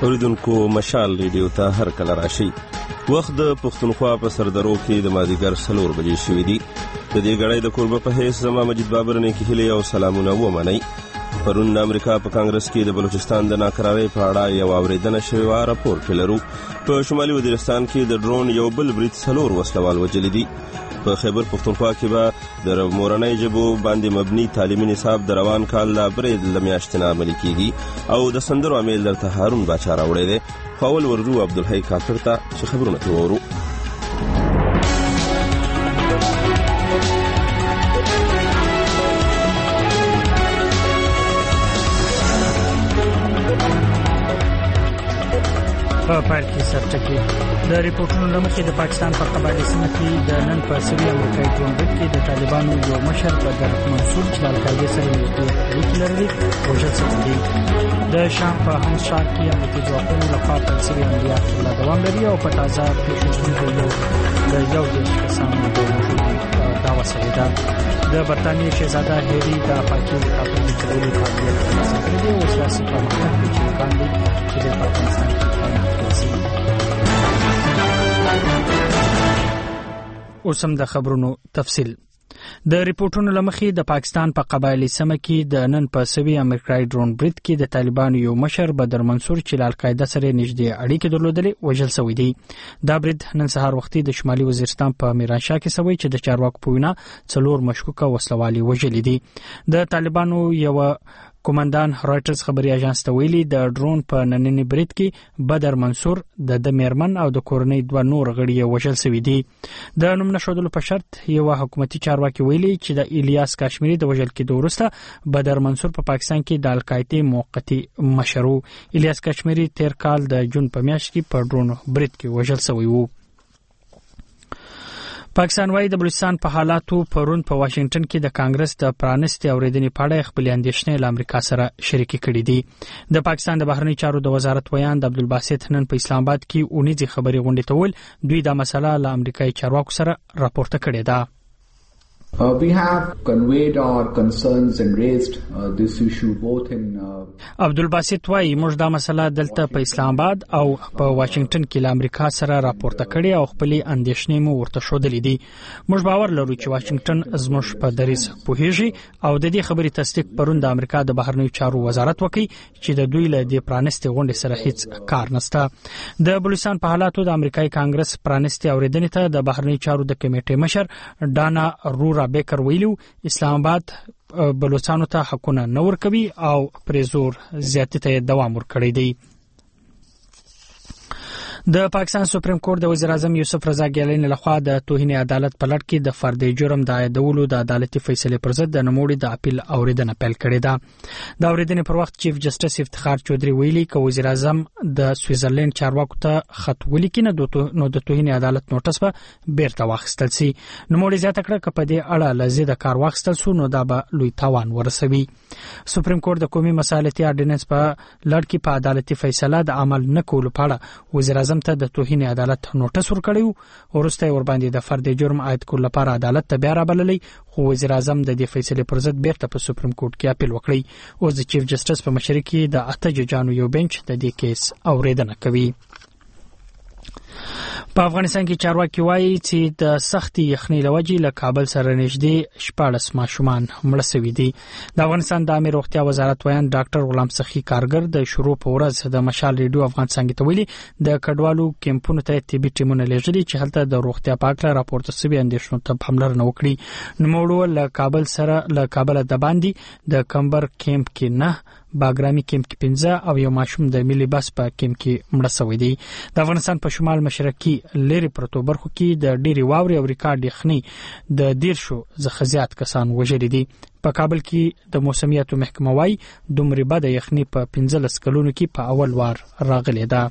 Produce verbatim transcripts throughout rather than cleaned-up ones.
اوریدونکو مشال ریډیو ته هر کله راشي. وخت د پښتونخوا په سردرو کې د مازدیګر څلور بجې شوي دي. د دې غړۍ د کوربه په حیث زما مجید بابر نه کې هیله او سلامونه ومنئ. پرون د امریکا په کانګرس کې د بلوچستان د ناکرارۍ په اړه یو اورېدنه شوې وه. راپور لرو په شمالي وزیرستان کې د ډرون یو بل برید څلور وسلوال وژلي دي. په خیبر پښتونخوا کې به د مورنۍ ژبو باندې مبني تعلیمي نصاب د روان کال له اپریل له میاشتې نه عملي کیږي او د سندرو امیل درته هارون باچا راوړی دی. خو اول ورځو عبدالحی کافر ته چې خبرونه ترې وورو. په پای کې سرټکی د ریپورتونو لمخې د پاکستان په قبایلي سیمه کې د نن په سوي امریکایي ډرون برید کې د طالبانو یو مشر بدر منصور چې د القاعده سره نږدې اړیکې لري وژل شوی دی. د شام په هم ښار کې امریکایي ځواکونو لخوا په سوي عملیات لا دوام لري او په تازه پیښو یو د یو دېرش کسانو د وژلو دعوا شوې ده. د برتانیې شهزاده هری د پاکستان د کابل د کولو قابلیت ترلاسه کړی دی او سیاسي پرمختګ کې امکان دی چې د پاکستان اوس هم د خبرونو تفصیل. د ریپورتونو لمخې د پاکستان په قبایلي سیمه کې د نن په سوي امریکایي ډرون برید کې د طالبانو یو مشر بدر منصور چې له القاعده سره نږدې اړیکې درلودلې وژل شوی دی. دا برید نن سهار وختي د شمالي وزیرستان په میرانشاه کې شوی چې د چارواکو په وینا څلور مشکوکه وسلوالي وژلي دي. د طالبانو یو کومندان رایټرز خبري اژانس ته ویلي د ډرون په نننی برید کې بدر منصور د د میرمن او د کورنۍ دوه نور غړي وژل شوی دي. د نوم نشودلو په شرط یو حکومتي چارواکي ویلي چې د الیاس کاشمیری د وژل کېدو وروسته بدر منصور په پاکستان کې د القاعده موقتی مشر و. الیاس کاشمیری تیر کال د جون په میاشت کې په ډرون برید کې وژل شوی و. پاکستان وايي د بلوچستان په حالاتو پرون په واشنگټن کې د کانګرس د پرانستې اورېدنې په اړه خپل اندېښنې له امریکا سره شریکې کړې دي. د پاکستان د بهرنی چارو د وزارت ویان د عبدالباسط نن په اسلام آباد کې اونیزې خبري غونډې ته ول دوی د مسله له امریکایي چارواکو سره راپورته کړې ده. Uh, we have conveyed our concerns and raised uh, this issue both in uh, عبدالباسط وايي موږ دا مسله دلته په اسلام آباد او په واشنگټن کې له امریکا سره راپورته کړې او خپل اندېښنې مو ورته ښودلې دي. موږ باور لرو چې واشنگټن زموږ په دریځ پوهیږي او د دې خبرې تصدیق پرون د امریکا د بهرنی چارو وزارت وکړي چې د دوی له دې پرانستې غونډې سره هیڅ کار نشته. د بلوچستان په حالاتو د امریکایي کانګرس پرانستې اورېدنې ته د بهرنی چارو د کمیټې مشر ډانا رورا بیکر ویلو اسلام آباد بلوچستانو ته حقونه نه ورکوي او پرې زور زیاتې ته دوام ورکړی دی. د پاکستان سپریم کورټ د وزیر اعظم یوسف رضا ګیلانی لخوا د توهین عدالت په لړ کې د فردي جرم د عایدولو د عدالتي فیصلې پر ضد د نوموړي د اپیل اوریدنه پیل کړې ده. د اوریدنې پر وخت چیف جسټس افتخار چودري ویلي چې وزیر اعظم د سویزرلند چارواکو ته خط ولیکي نو د توهین عدالت نوټس به بیرته واخیستل شي. نوموړي زیاته کړه چې په دې اړه لزید کار واخیستل شو نو دا به لوی تاوان ورسوي. سپریم کورټ د قومي مصالحتي اورډیننس په لړ کې په عدالتي فیصله د عمل نه کولو په اړه وزیر اعظم ته د توهین عدالت نوټس ورکړیو. ورسته ور باندې د فردي جرم عاید کول لپاره عدالت ته بیا رابللی خو وزیر اعظم د دې فیصلې پر ضد بیرته په سپریم کورټ کې اپیل وکړي. اوس د چیف جسټس په مشرۍ کې د اته ججانو یو بنچ د دې کیس اوریدنه کوي. په افغانستان کې چارواکي وایي چې د سختي یخنۍ له وجې له کابل سره نږدې شپاړس ماشومان مړه شوي دي. د افغانستان د عامه روغتیا وزارت ویان ډاکټر غلام سخي کارګر د شروع په ورځ د مشال ریډیو افغان څنګه ته ویلي د کډوالو کیمپونو ته طبي ټیمونه لېږلي چې هلته د روغتیا په اړه راپورته شوي اندېښنو ته پاملرنه وکړي. نوموړي له کابل سره له کابل د باندې د کمبر کیمپ کې نه باګرامي کیمپ کې پنځه او یو ماشوم د ملي بس په کیمپ کې مړه شوی دی. د افغانستان په شمال مشرقي لری پرتو برخو کې د ډېری واوري او ریکارډ یخنۍ د دیرشو څخه زیات کسان وژلي دي. په کابل کې د موسمیاتو محکمه وايي دومره بده یخنۍ په پنځلس کلونو کې په اول وار راغلې ده.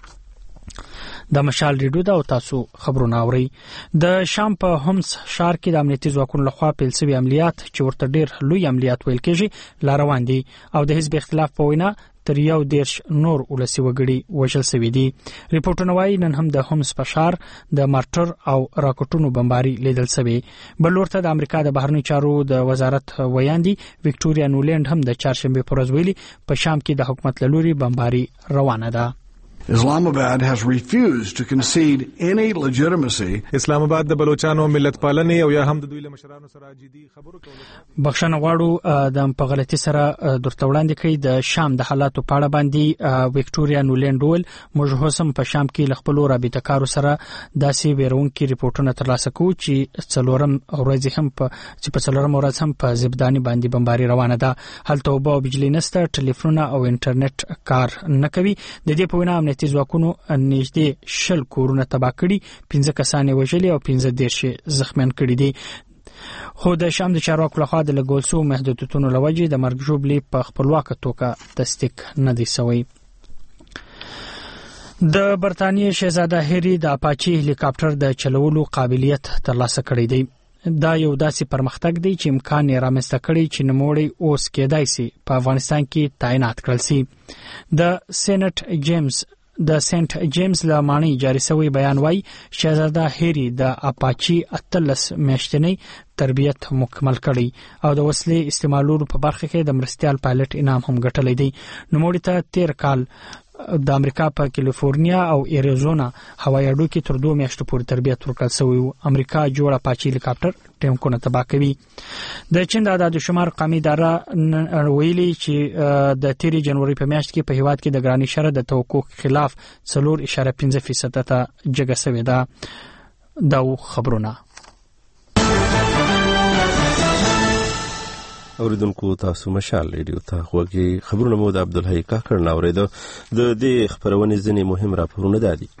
د مشال ریډیو دا او تاسو خبرونه اورئ. د شام په همس ښار کې د امنیتي ځواکونو لخوا پیل شوي عملیات چې ورته ډېر لوی عملیات ویل کېږي لا روان دي او د حزب اختلاف په وینا تر یو دیرش نور ولسي وګړي وژل شوي دي. ریپورټونه وایي نن هم د همس په ښار د مارټر او راکټونو بمباري لیدل شوې. بل ورته د امریکا د بهرنی چارو د وزارت ویاندي وکټوریا نولند هم د چهارشنبه پر ورځ ویلي په شام کې د حکومت له لوري بمباري روانه ده. Islamabad has refused to concede any legitimacy. اسلام آباد د بلوچستان ملت پالنې او یا هم د دوی له مشرانو سره جدي خبرو کولو بخښنه غواړو د په غلطي سره درته وړاندې کړي د شام د حالاتو په اړه باندې وکټوريا نولند ول موږ هم په شام کې ل خپل رابطه کارو سره داسې بیرونکي ریپورتونه ترلاسه کوو چې څلورم ورځ هم په چې په څلورم ورځ هم په زبداني باندې بمباري روانه ده. هلته اوبه او بجلی نشته، ټلیفون او انټرنیټ کار نه کوي. د دې په وینا امنیتي ځواکونو نږدې شل کورونه تباه کړي، پنځه کسان وژلي او پنځه دیرش زخمیان کړي دي. خو د شام د چارواکو لخوا د لګول شوو محدودیتونو له وجې د مرګ ژوبلې په خپلواکه توګه تصدیق نه دی شوی. د برتانیې شهزاده هری د اپاچي هلیکاپټر د چلولو قابلیت ترلاسه کړی دی. دا یو داسې پرمختګ دی چې امکان یې رامنځته کړی چې نوموړی اوس کېدای شي په افغانستان کې تعینات کړل شي. د سېنټ جیمز د سنت جیمز لمانی جاری شوی بیان وايي شهزاده هری د اپاچي اتلس میاشتنی تربیت مکمل کړي او د وسلې استعمالولو په برخه کې د مرستيال پایلټ انعام هم ګټلی دی. نوموړی ته تیر کال د امریکا په کالیفورنیا او ایریزونا هوایي اډو کې تر دوه میاشتو پورې تربیت ورکړل شوی و. امریکا جوړ اپاچي هلیکاپټر ټینکونه تباه کوي. د چین د عدالت شمار قومي اداره ویلي چې د تیری جنوري په میاشت کې په هیواد کې د ګرانی شره د توقع خلاف څلور اشاره پنځه فیصد ته جګه شوې ده. دا خبرونه اوریدونکو تاسو مشال ریډیو ته غوږی خبرونه مو د عبدالحی کاکړ ناوریدو. د دې خبرونې ځینې مهم راپورونه دادي.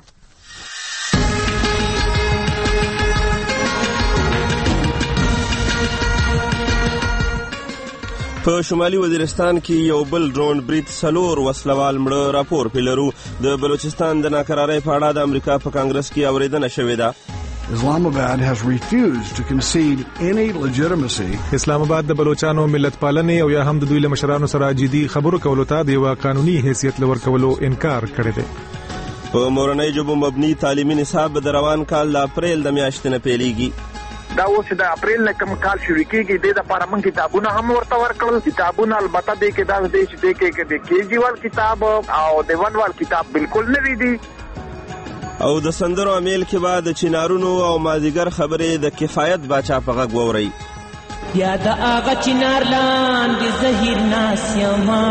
په شمالي وزیرستان کې یو بل ډرون برید څلور وسلوال مړه راپور پیلرو. د بلوچستان د ناکرارۍ په اړه د امریکا په کانګرس کې اوریدنه شوې ده. Islamabad has refused to concede any legitimacy. اسلام آباد د بلوچستان ملت پالنې او یا هم د دوی له مشرانو سره جدي خبرو کولو ته د یو قانوني حیثیت لور کولو انکار کړی دی. په مورنۍ ژبو مبني تعلیمي نصاب د روان کال د اپریل د میاشتې نه پیلېږي. دا اوس د اپریل نه کوم کال شروع کیږي. د لپاره موږ کتابونه هم ورته ورکړل. کتابونه البته د کې دا د دې کې د کېجیوال کتاب او د ونوال کتاب بالکل نه دي. او د سندرو امیل کې بعد چنارونو او مازیګر خبرې د کفایت باچا په غږ ووري. یا د اغه چنار لاندې زهیر ناسیما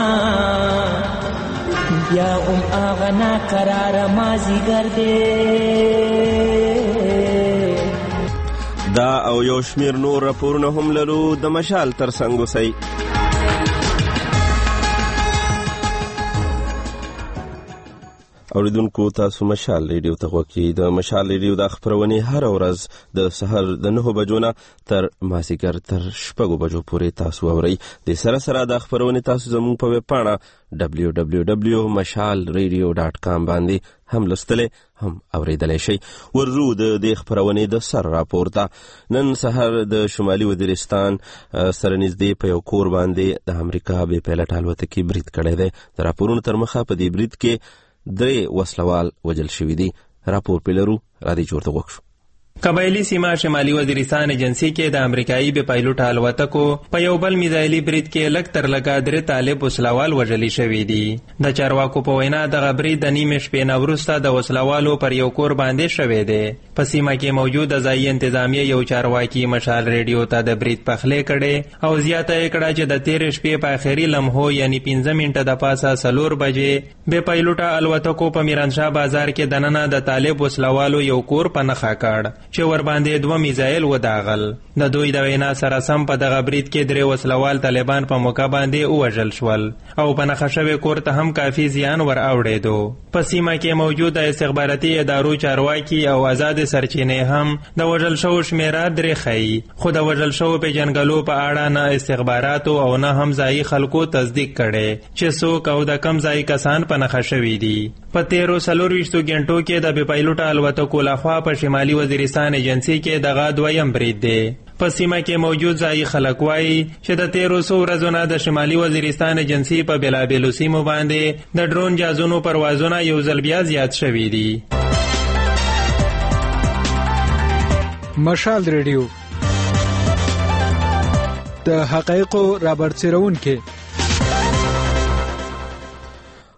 یا ام اغه نا قرار مازیګر دې. دا او یو شمیر نور راپورونه هم لرو د مشال تر څنګ وسی. اوریدونکو تاسو مشال ریډیو ته غوږی. د مشال ریډیو د خبرونې هر ورځ د سحر د نهه بجو نه تر مازیګر تر شپږو بجو پورې تاسو اورئ. د سره سره د خبرونې تاسو زموږ په ویب پاڼه دبلیو دبلیو دبلیو ډاٹ مشال ریډیو ډاٹ کام باندې هم لستلې هم اوریدلای شئ. ورزو د دې خبرونې د سر راپورته. نن سحر د شمالي وزیرستان سره نږدې په یو کور باندې د امریکا بې پیلټ الوتکې برید کړی دی. د راپورونو تر مخه په دې برید کې درې وسلوال وجل شوي دي. راپور پیلرو را دي جوړ ته وکړو. قبایلی سیمه شمالي وزیرستان ایجنسی کې د امریکایي بې پایلوټ الوتکو په یو بل میزایلي برید کې لږ تر لږه درې طالب وسلوال وژلي شوي دي. د چارواکو په وینا دغه برید د نیمې شپې نه وروسته د وسلوالو پر یو کور باندې شوی دی. په سیمه کې موجود ځایي انتظامیه یو چارواکي مشال ریډیو ته د برید پخلی کړي او زیاته یې کړه چې د تیرې شپې په آخري لمحو یعنی پنځه منټه د پاسه څلور بجې بې پایلوټه الوتکو په میرانشاه بازار کې دننه د طالب وسلوالو یو کور په نښه کړ چې ور باندې دوه میزایل وداغل. د دوی د وینا سره سم په دغه برید کې درې وسلوال طالبان په موقع باندې ووژل شول او په نښه شوي کور ته هم کافي زیان ور اوړېدو. په سیمه کې موجود استخباراتي ادارو چارواکي او آزاد سرچینې هم د وژل شوو شمیره درې ښیي، خو د وژل شوو پیژنګلو په اړه نه استخباراتو او نه هم ځایي خلکو تصدیق کړي چې څوک او د کم ځایي کسان په نښه شوي دي. په تیرو څلورویشتو غنټو کې د بې پایلوټه الوتکو لخوا په شمالي وزیرستان ایجنسي کې دغه دویم برید دی. په سیمه کې موجود ځایي خلک وایي چې د تیرو څو ورځو نه د شمالي وزیرستان ایجنسي په بېلابېلو سیمو باندې د ډرون جازونو پروازونه یو ځل بیا زیات شوي دي. مشال ریډیو د حقایقو رابرسېرونکي.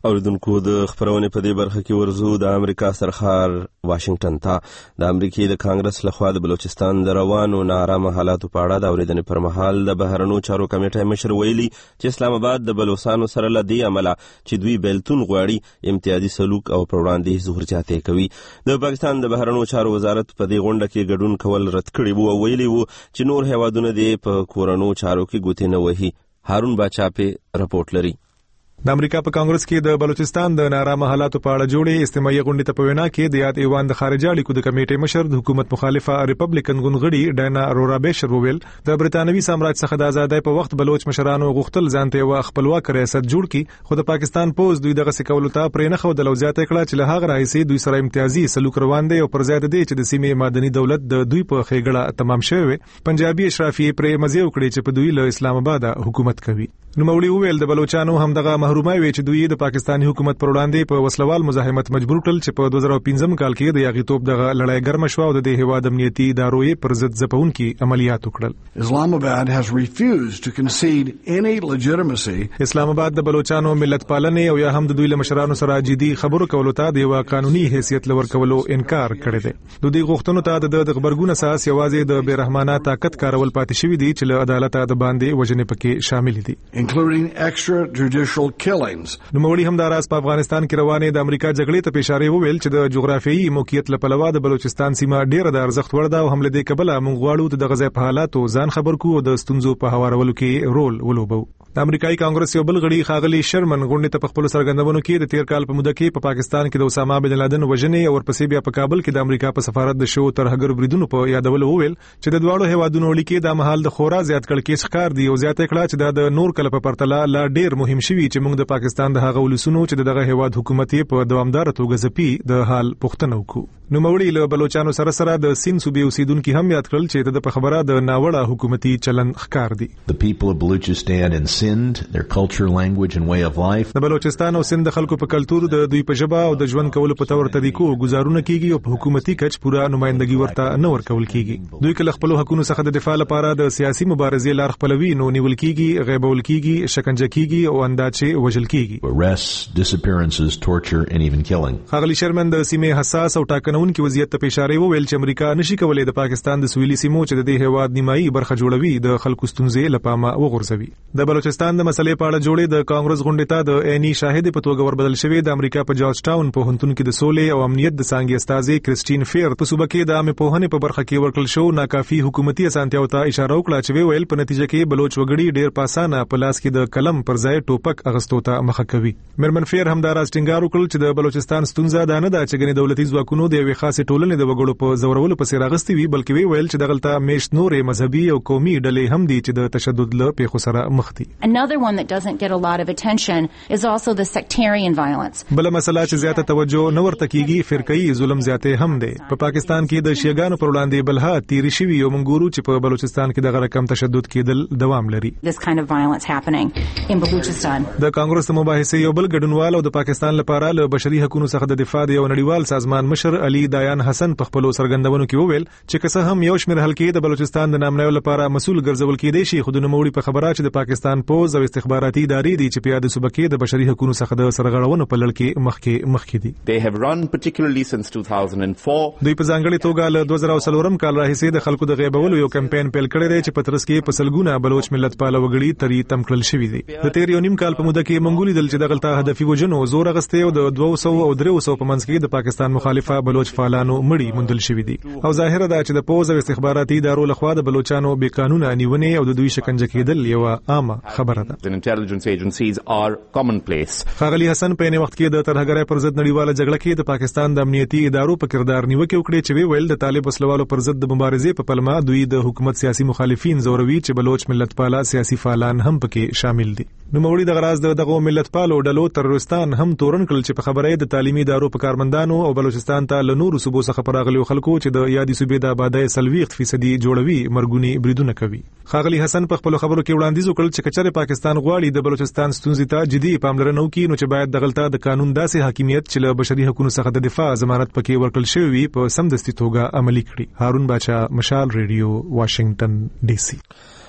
اوریدونکو د خبرونه په دې برخه کې ورزو د امریکا سرخار واشنگټن ته د امریکای د کانګرس لخوا د بلوچستان د روانو نارامه حالاتو په اړه د اوریدنې پر مهال د بهرنیو چارو کمیټې مشر ویلي چې اسلام آباد د بلوچستان سره لدی عمله چې دوی بیلتون غواړي امتیازي سلوک او پر وړاندې ظهور جاتې کوي. د پاکستان د بهرنیو چارو وزارت په دې غونډه کې ګډون کول رد کړی وو او ویلي وو چې نور هیوادونه دې په کورونو چارو کې ګوتې نه وهي. هارون باچا په رپورټ لري. د امریکا په کانګرس کې د بلوچستان د نارامه حالاتو په اړه جوړې استماعي غونډې ته په وینا کې د یاد ایوان د خارجه اړیکو د کمیټې مشر د حکومت مخالفه ریپبلیکن ګوندغړي ډاینا رورا بیشر وویل د برتانوي سامراج څخه د آزادۍ په وخت بلوچ مشرانو غوښتل ځانته یو خپلواک ریاست جوړ کړي، خو د پاکستان پوز دوی دغه سکولو ته پرې نه خو د لوزیات کړه چې له هغه راځي دوی سره امتیازي سلوک روان دي او پر ځای د دې چې د سیمې مدني دولت د دوی په خېګړه تمام شوی. پنجابي اشرافي پرې مزه وکړي چې په دوی له اسلام آباد حکومت کوي. نو مولوی وویل د بلوچستان هم دغه محرومای وي چې دوی د پاکستاني حکومت پر وړاندې په وسلوال مزاحمت مجبور کړل چې په دوه زره پنځم کال کې د یاغیتوب دغه لړۍ ګرم شو او د هیواد امنیتي ادارو پر ضد ځپونکي عملیات وکړل. Islamabad has refused to concede any legitimacy. اسلام آباد د بلوچستان ملت پالنې او یا هم د دوی له مشرانو سره جدي خبرو کولو ته د یو قانوني حیثیت لور کولو انکار کړی دی. د دې غوښتنو ته د خبرګون اساس یوازې د بیرحمانه طاقت کارول پاتې شوی دی چې له عدالت د باندې وجنې پکې شامل دي، including extrajudicial killings. نو مولوی هم د راز په افغانستان کې روانې د امریکا جګړې ته پېښاري وویل چې د جغرافیایي موقعیت له پلوه د بلوچستان سیمه ډیره د ارزښت وړ ده او هم له دې کبله موږ غواړو د غزا په حالاتو ځان خبر کو او د ستونزو په هوارولو کې رول ولوبو. د امریکایي کانګرس یو بل غړي خاغلی شرمن غونډې ته په خپل سرګندونو کې د تیر کال په موده کې په پا پاکستان کې د اسامه بن لادن وژنې او ورپسې بیا په کابل کې د امریکا په سفارت د شو ترهګر بریدونو په یادولو وویل چې د دواړو هیوادونو اړیکې د مهال د خورا زیات کړکېچ ښکار دي او زیاته کړه چې د نور کله په پرتله لا ډیر مهم شوی چې موږ د پاکستان د هغه ولسونو چې دغه هیواد حکومت په دوامدار توګه زپی د حال پوښتنه وکړو. نو مولوی له بلوچستان سره سره د سین صوبې اوسیدونکو هم یاد کړل چې د خبره د ناوړه حکومتي چلن ښکار دي. The people of Balochistan and Sindh, their culture, language and way of life. د بلوچستان او سند د خلکو په کلتور د دوی په ژبه او د ژوند کولو په تور طریقو گزارونه کیږي او په حکومتي کچ پورا نمائندګي ورته نه ورکول کیږي. دوی کله خپل حقوقو څخه د دفاع لپاره د سیاسي مبارزې لار خپلوي نو نیول کیږي، غیبول کیږي، شکنجه کیږي او انداچې وژل کیږي. Arrests, disappearances, torture and even killing. خاغلی شرمن د سیمې حساس او ټاکنونکو وضعیت ته اشاره وویل چې امریکا نشي کولای د پاکستان د سویلي سیمو چې د دې هیواد نیمایي برخه جوړوي د خلکو ستونزې لپاره وغورځوي. د بلوچستان د مسلې په اړه جوړې د کانګرس غونډې ته د عیني شاهد په توګه وربدل شوی د امریکا په جورج ټاون په هنتون کې د سولې او امنیت د څنګه استاذي کریسټین فیر په صوبه کې د عامه پوهنې په برخه کې ورکل شو ناکافي حکومتي اسانتیاو ته اشاره وکړه چې ویل په نتیجه کې بلوچ وګړي ډیر پاسانه په لاس کې د قلم پر ځای ټوپک اغستو ته مخه کوي. مرمن فیر هم دا راز ټینګار وکړ چې د بلوچستان ستونزه دا نه ده چې ګنې دولتي ځواکونو د یوې خاصې ټولنې د وګړو په زورولو پسې راغستې وي، بلکې وی ویل چې دغلته میشت نورې مذهبي او قومي ډلې هم دي چې د تشدد له پیښو سره مخ دي. Another one that doesn't get a lot of attention is also the sectarian violence. بل مسله چې زیاته توجه نه ورته کیږي فرقوي ظلم زیاته هم دی. په پاکستان کې د شیعاګانو پر وړاندې بلها تیری شوی او منګورو چې په بلوچستان کې دغه رقم تشدد کېدل دوام لري. This kind of violence happening in Balochistan. د کانګرس مباحثې یو بل ګډونوال او د پاکستان لپاره له بشري حقوقو څخه د دفاع د یو نړیوال سازمان مشر علي دایان حسن په خپل سرګندونو کې وویل چې که هم یو شمېر حلقې د بلوچستان د نامنیو لپاره مسؤل ګرځول کېدای شي، خو د نوموړي په خبره چې د پاکستان پوز او استخباراتي ادارې دي چې په یاد صوبه کې د بشري حقوقو څخه د سرغړونو په لړ کې مخکې مخکې دي. They have run particularly since two thousand four. دوی په ځانګړي توګه له دوه زره څلورم کال راهیسې د خلکو د غیبولو یو کمپاین پیل کړی دی چې په ترڅ کې په سلګونه بلوچ ملت پاله وګړي ترې تم کړل شوي دي. د تیر یو نیم کال په موده کې منګولي دل چې دغلطه هدفي وجنو زور غستې او د دوه سوه او درې سوه په منځ کې د پاکستان مخالفه بلوچ فعالانو مړي موندل شوي دي او ظاهر ده چې د پوز او استخباراتي ادارو لخوا د بلوچستانو بې قانونه نیونې او د دوی شکنجه کېدل یو عامه خبره ده. The intelligence agencies are commonplace. خاغلی حسن په یوه وخت کې د ترهګرۍ پر ضد نړیواله جګړه کې د پاکستان د امنیتي ادارو په کردار نیوکه وکړه چې ویل د طالب وسلوالو پر ضد د مبارزې په پلمه دوی د حکومت سیاسي مخالفین زوروي چې بلوچ ملت پاله سیاسي فعالان هم پکې شامل دي. نو مولوی د غراز دغه ملت پالو ډلو ترورستان هم تورن کړل چې په خبرې د تعلیمي ادارو په کارمندانو او بلوچستان ته له نورو صوبو څخه پراغلي خلکو چې د یادي صوبې د آبادی سلويخت فیصدي جوړوي مرګونی بریدونه کوي. خاغلی حسن په خپل خبرو کې وړاندیز وکړ چې کچره پاکستان غواړي د بلوچستان ستونزې ته جدي پاملرنه وکړي نو چې باید دغلطه د قانون داسې حاکمیت چې له بشري حقوقو څخه د دفاع ضمانت پکې ورکړل شوی په سمدستي توګه عملي کړي. هارون باچا، مشال ریډیو، واشنگټن ډي سي.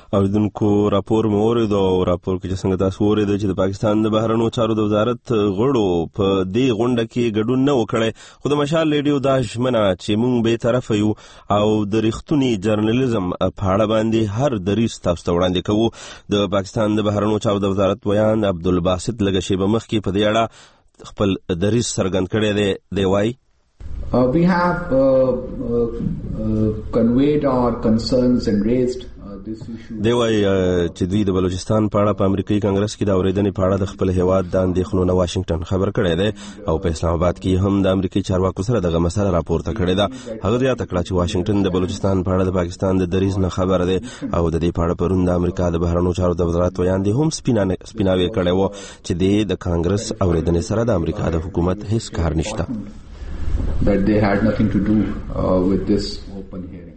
اوریدونکو راپور مو اورېدو او راپور کې چې څنګه تاسو اورېدل چې د پاکستان د بهرنیو چارو د وزارت غړو په دې غونډه کې ګډون نه وکړي، خو د مشال ریډیو دا ژمنه چې موږ به طرف یو او د ریښتونی جرنالیزم په اړه باندې هر دریځ تاسو ته وړاندې کوو. د پاکستان د بهرنیو چارو د وزارت ویان عبدالباسط لږه شیبه مخکې په دې اړه خپل دریځ څرګند کړی دی. دی وایي Uh, we have uh, uh, uh, conveyed our concerns and raised uh, this issue. دی وایي چې دوی د بلوچستان په اړه په امریکایي کانګرس کې د اورېدنې په اړه د خپل هیواد د اندېښنو نه واشنګټن خبر کړی دی او په اسلام آباد کې هم د امریکایي چارواکو سره دغه مسله راپورته کړې ده. هغه زیاته کړه چې واشنګټن د بلوچستان په اړه د پاکستان د دریځ نه خبر دی او د دې په اړه پرون د امریکا د بهرنیو چارو د وزارت ویان دی هم سپیناوی کړی و چې د کانګرس اورېدنې سره د امریکا د حکومت هیڅ کار نشته. That they had nothing to do uh, with this open hearing.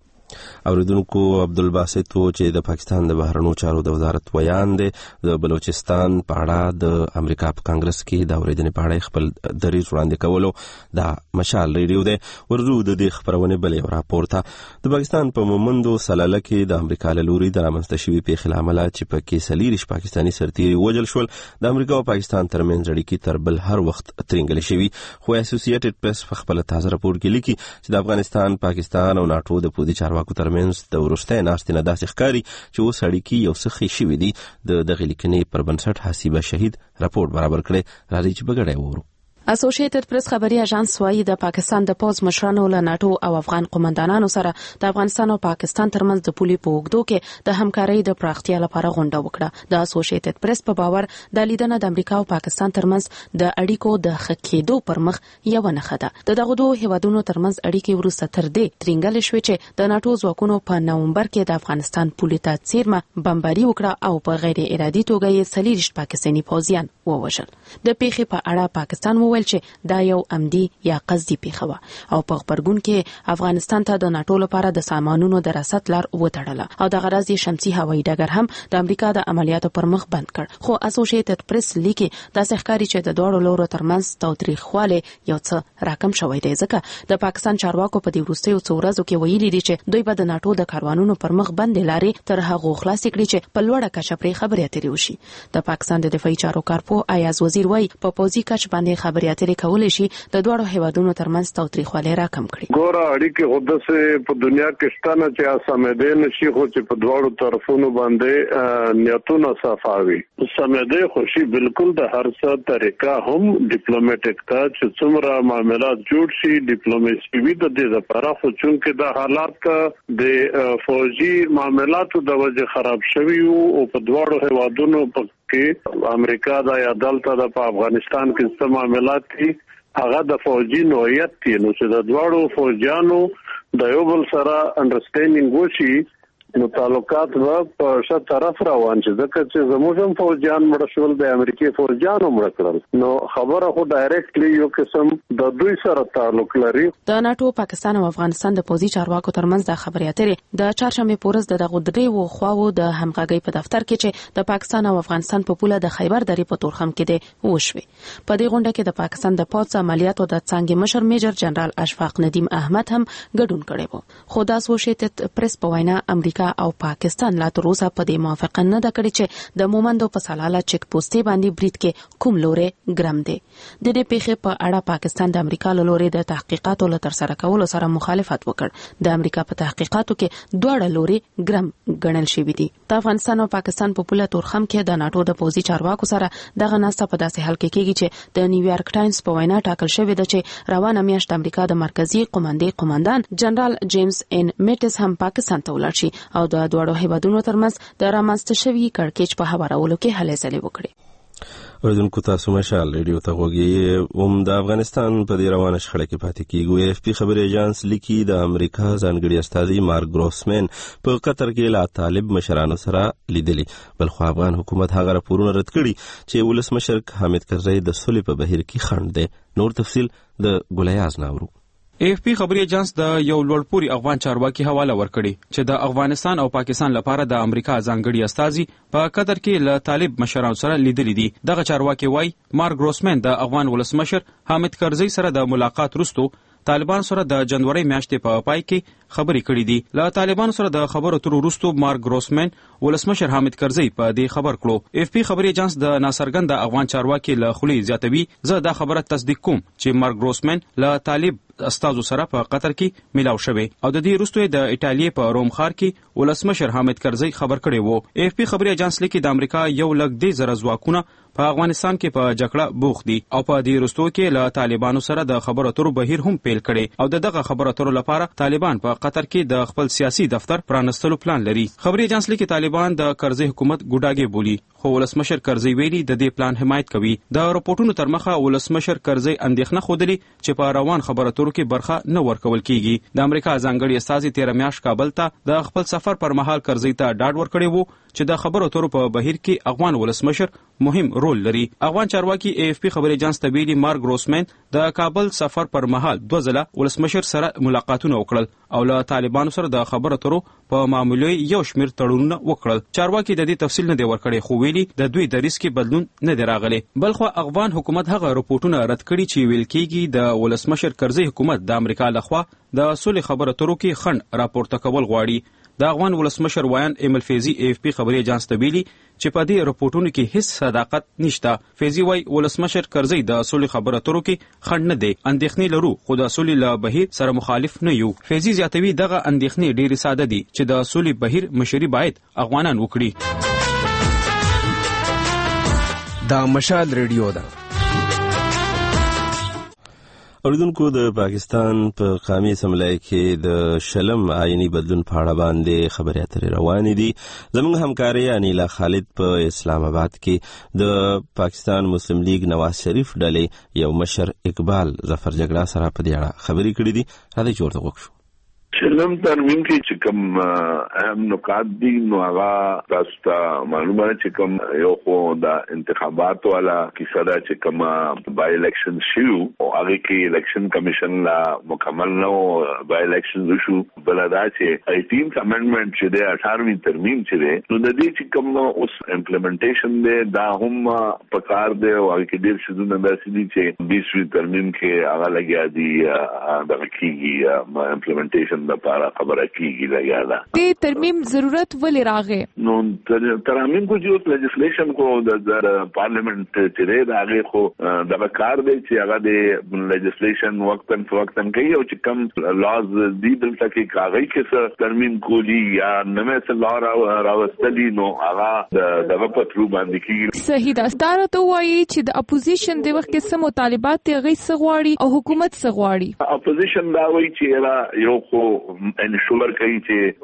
اوریدونکو عبدالباسط و چې د پاکستان د بهرنیو چارو د وزارت ویان دی د بلوچستان په اړه د امریکا په کانګرس کې د اورېدنې په اړه خپل دریځ وړاندې کولو. دا مشال ریډیو دی. ورځو د دې خبرونې بل یو راپور ته د پاکستان په مومندو سلاله کې د امریکا له لوري د رامنځته شوي پیښې له امله چې په کې څلېرویشت پاکستاني سرتیري وژل شول، د امریکا او پاکستان ترمنځ اړیکې تر بل هر وخت ترینګلې شوي. خو اسوسییټډ پریس په خپل تازه راپور کې لیکي چې د افغانستان، پاکستان او ناټو د پوځي چارواکو ترمنځ د وروستۍ ناستې نه داسې ښکاري چې اوس اړیکې یو څه ښې شوي دي. د دغې لیکنې پر بنسټ حسیبه شهید راپور برابر کړی. راځئ چې په ګډه وورو. اسوسییټډ پریس خبري اژانس وايي د پاکستان د پوز مشرانو له ناټو او افغان قومندانانو سره د افغانستان او پاکستان ترمنځ د پولي په اوږدو کې د همکارۍ د پراختیا لپاره غونډه وکړه. د اسوسییټډ پریس په باور د لیدنه د امریکا او پاکستان ترمنځ د اړیکو د ښه کېدو پر مخ یو نښه ده. د دغه دوه هیوادونو ترمنځ اړیکې وروسته تر دې ترینګل شوې چې د ناټو ځواکونو په نومبر کې د افغانستان پولي ته څیرمه بمباري وکړه او په غیر ارادي توګه یې څلېرویشت پاکستاني پوځیان ووژل. د پیښې په اړه پاکستان وویل چې دا یو عمدي یا قصدي پیښه وه او په خبرګون کې افغانستان ته د ناټو لپاره د سامانونو د رسد لار وتړله او د غرض شمسي هوایي ډګر هم د امریکا د عملیاتو پر مخ بند کړ. خو اسوسییټډ پریس لیکي دا ښکاري چې د دوړو لورو ترمنځ تاوتریخوالی یو څه راکم شوی دی، ځکه د پاکستان چارواکو په دې وروستیو څو ورځو کې ویلي دي چې دوی به د ناټو د کاروانونو پر مخ بندې لارې تر هغو خلاصې کړي چې په لوړه کچه پرې خبرې اترې وشي. د پاکستان د دفاعي چارو کارپو ایاز وزیر وایي په پوځي کچ باندې خبرې اترې کولای شي د دوړو هیوادونو ترمنځ تاوتریخوالی راکم کړي. ګوره اړیکې خود سه په دنیا کې شته نه چې اسامده نشي، خو چې په دوړو طرفونو باندې نیتونه صفاوي سمېده خوشي بالکل د هر څه طریقه هم ډیپلوماټیک ته چې څومره معاملات جوړ شي ډیپلوماسي وي د دې لپاره، خو چونکې د حالات د فوجي معاملاتو د وجه خراب شوي او په دوړو هیوادونو په کې امریکا د یا دلته د په افغانستان کې څه معاملات دي هغه د فوجي نوعیت دي، نو چې د دواړو فوجیانو د یو بل سره انډرسټینډینګ وشي نو تعلقات به په ښه طرف روان شي، ځکه چې زموږ هم فوجیان مړه شول، د امریکای فوجیانو مړه کړل، نو خبره خو ډایرکټلی یو قسم د دوی سره تعلق لري. د ناټو، پاکستان او افغانستان د پوځي چارواکو ترمنځ د خبرې اترې د چهارشنبه پورز د دغه درې خواو د همغږۍ په دفتر کې چې د پاکستان او افغانستان په پوله د خیبر درې په تورخم کې دی وشوي. په دې غونډه کې د پاکستان د پوځ عملیاتو د څنګه مشر میجر جنرال اشفاق ندیم احمد هم ګډون کړی و. خو د اسوسییټډ پریس په وینا امریکا او پاکستان لا تر اوسه په دې موافقه نه ده کړې چې د مومندو په سلاله چک پوسټي باندې برید کې کوم لوري ګرم دی. د دې پیښې په اړه پاکستان د امریکا له لوري د تحقیقاتو له ترسره کولو سره مخالفت وکړ. د امریکا په تحقیقاتو کې دواړه لوري ګرم ګڼل شوي دي. د افغانستان او پاکستان په پوله تورخم کې د ناټو د پوځي چارواکو سره دغه ناسته په داسې حال کې کېږي چې د نیویارک ټایمز په وینا ټاکل شوی دی چې روانه میاشت امریکا د مرکزی قومندې قومندان جنرال جیمز ان میټس هم پاکستان ته ولاړ شي او د دوړو هیوادونو ترمنځ د رامنځته شوي کړکېچ په هوارولو کې هلې ځلې وکړي. اوریدونکو تاسو مشال ریډیو ته غوږی اوم د افغانستان په دی روانه شخړه کې پاتې کیږي. اف پی خبري اژانس لیکي د امریکا ځانګړي استازي مارک ګروسمن په قطر کې لا طالب مشرانو سره لیدلي، بل خو افغان حکومت هغه راپورونه رد کړي چې ولسمشر حامد کرزي د صلح په بهیر کې خنډ دی. نور تفصيل د ګولیاز ناورو. اف پی خبري اژانس د یو لوړپوړي افغان چارواکي حواله ورکړي چې د افغانستان او پاکستان لپاره د امریکا ځانګړي استازي په قطر کې له طالب مشرانو سره لیدلي دي. دغه چارواکي وایي مارک ګروسمن د افغان ولسمشر حامد کرزي سره د ملاقات وروسته طالبان سره د جنوري میاشتې په پای کې خبرې کړې دي. له طالبان سره د خبرو تر وروسته مارک ګروسمن ولسمشر حامد کرزي په دې خبر کړو. اف پی خبري ایجنس د ناصرګند افغان چارواکي له خولي زیاتوي زه دا خبره تصدیق کوم چې مارک ګروسمن له طالب استازو سره په قطر کې ملاو شوی او د دې وروسته د ایتالیا په روم ښار کې ولسمشر حامد کرزي خبر کړی وو. اف پی خبري ایجنس لیکي د امریکا یو لک د زره ځواکونه په افغانستان کې په جګړه بوخت دي او په دې وروسته کې له طالبانو سره د خبرو اترو بهیر هم پیل کړي او دغه خبرو اترو لپاره طالبان په قطر کې د خپل سیاسي دفتر پرانستلو پلان لري. خبري ایجنس لیکي طالبان د کرزي حکومت ګډاګي بولی خو ولسمشر کرزي ویلي د دې پلان حمایت کوي. د راپورټونو تر مخه ولسمشر کرزي اندېښنه خوده چې په روان خبرو اترو کې برخه نه ورکول کیږي. د امریکا ځانګړي استازي تیر میاشت کابل ته د خپل سفر پر مهال کرزي ته ډاډ ورکړی وو چې د خبرو اترو په بهیر کې افغان ولسمشر مهم رول لري. افغان چارواکي ای اف پی خبري ایجنس ته ویلي مارک ګروسمن د کابل سفر پر مهال دوه ځله ولسمشر سره ملاقاتونه وکړل او له طالبانو سره د خبرو اترو په معاملې یو شمېر تړونونه وکړل. چارواکي د دې تفصیل نه دی ورکړی خو ویلي د دوی دریځ کې بدلون نه دی راغلی. بلخو افغان حکومت هغه راپورټونه رد کړي چې ویل کېږي د ولسمشر کرزي حکومت د امریکا لخوا د صلح خبرو اترو کې خنډ راپورته کول غواړي. د افغان ولسمشر وایان ایمل فیضی ای اف پی خبري ایجنس ته ویلي چې په دې راپورټونو کې هیڅ صداقت نشته. فیضی وای ولسمشر کرزي د صلح خبرو اترو کې خنډ نه دی. اندېښنې لرو خو د صلح له بهیر سره مخالف نه یو. فیضی زیاتوي دغه اندېښنې ډېرې ساده دي چې د صلح بهیر مشري باید افغانان وکړي. دا مشال ریډیو ده. اوریدونکو د پاکستان په قومي اسمبلی کې د شلم آئینی بدلون په اړه باندې خبرې اترې روانې دي. زموږ همکاري انیلا خالد په اسلام آباد کې د پاکستان مسلم لیگ نواز شریف ډلې یو مشر اقبال ظفر جګړه سره په دې اړه خبرې کړې دي. راځئ چې ورته وګورو. شلم ترمیم کې چې کوم اهم نکات دي نو هغه تاسو ته معلومه ده چې کوم یو خو د انتخاباتو والا کیسه ده چې کوم بای الیکشن شو او هغه کې الیکشن کمیشن لا مکمل نو بای الیکشن شو بل دا چې ایټینث امندمنت چې د اټھارویں ترمیم چې ده نو د دې چې کوم اوس امپلیمنټیشن ده دا هم په کار ده او هغه کې ډیر شذونه داسې دي چې بیسویں ترمیم کې هغه لګیا دي د کیږي امپلیمنټیشن د لپاره خبره کیږي لګیا ده. دې ترمیم ضرورت ولې راغی؟ نو ترمیم کو جو لیجسلیشن کو د پارلیمنت چې دا هغه خو د کار دی چې هغه د لیجسلیشن وختن وختن کوي او چې کوم لاز دی دلته کې کاغذ کې ترمیم کولی یا نوې سلاره راوستلی نو هغه دغه پترو باندې کیږي. صحیح ده. ستاره ته وایي چې د اپوزیشن د وخت کې سم مطالبات دی غي سغواړي او حکومت سغواړي. اپوزیشن دا وایي چې یو خو انشور کوي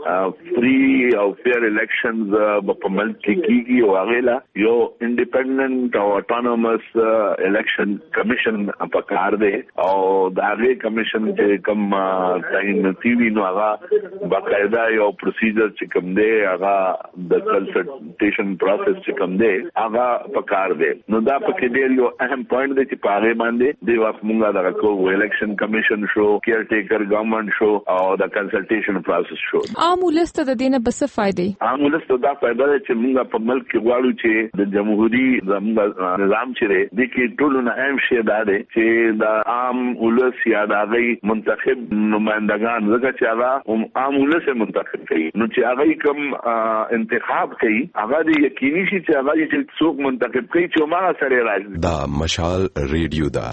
چې فری او فیر الیکشنز په ملک کې کیږي او هغه لا یو انډیپندنت او اټونومس الیکشن کمیشن په کار دی او دا هغه کمیشن چې کوم تعین نتیوی نو هغه باقاعده یو پروسیجر چې کوم دی هغه د کنسلټیشن پروسس چې کوم دی هغه په کار دی. نو دا په کې دی یو اهم پوینټ دی چې په هغه باندې دی واک مونږه دا کوو الیکشن کمیشن شو کیر ټیکر ګورنمنت شو او د کنسلټیشن پروسس شو. عام ولست د دینه بس فائدې عام ولست دا فائدہ چې موږ په ملک کې غواړو چې د جمهوریت زموږ نظام چې دی کې ټول نه اهم شی دا دی چې د عام ولس یا د غي منتخب نمائندگان زګه چې هغه عام ولس منتخب کوي نو چې هغه کوم انتخاب کوي هغه د یقیني شي چې هغه چې څوک منتخب کوي چې ما سره راځي. دا مشال ریډیو دا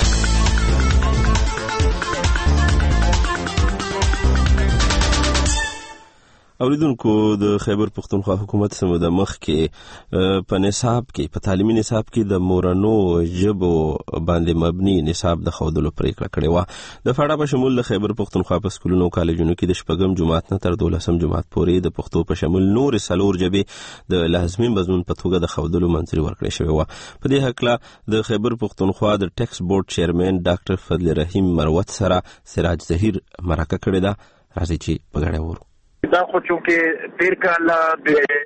اوریدونکو د خیبر پختونخوا حکومت سمو د مخ کې په نصاب کې په تعلیمي نصاب کې د مورنو ژبو باندې مبني نصاب د خودلو پریکړه کړې و. د فاړه په شمول د خیبر پختونخوا په سکولونو کالجونو کې د شپږم جماعت نه تر دولسم جماعت پورې د پښتو په شمول نور سلور ژبې د لازمي مضمون په توګه د خودلو منځري ورکړې شوې و. په دې حق د خیبر پختونخوا د ټیکس بورډ چیرمن ډاکټر فضل رحیم مروت سره سراج ظهیر مرکه کړې ده. راځي چې په ګډه ورو. دا خو چې تیر کال د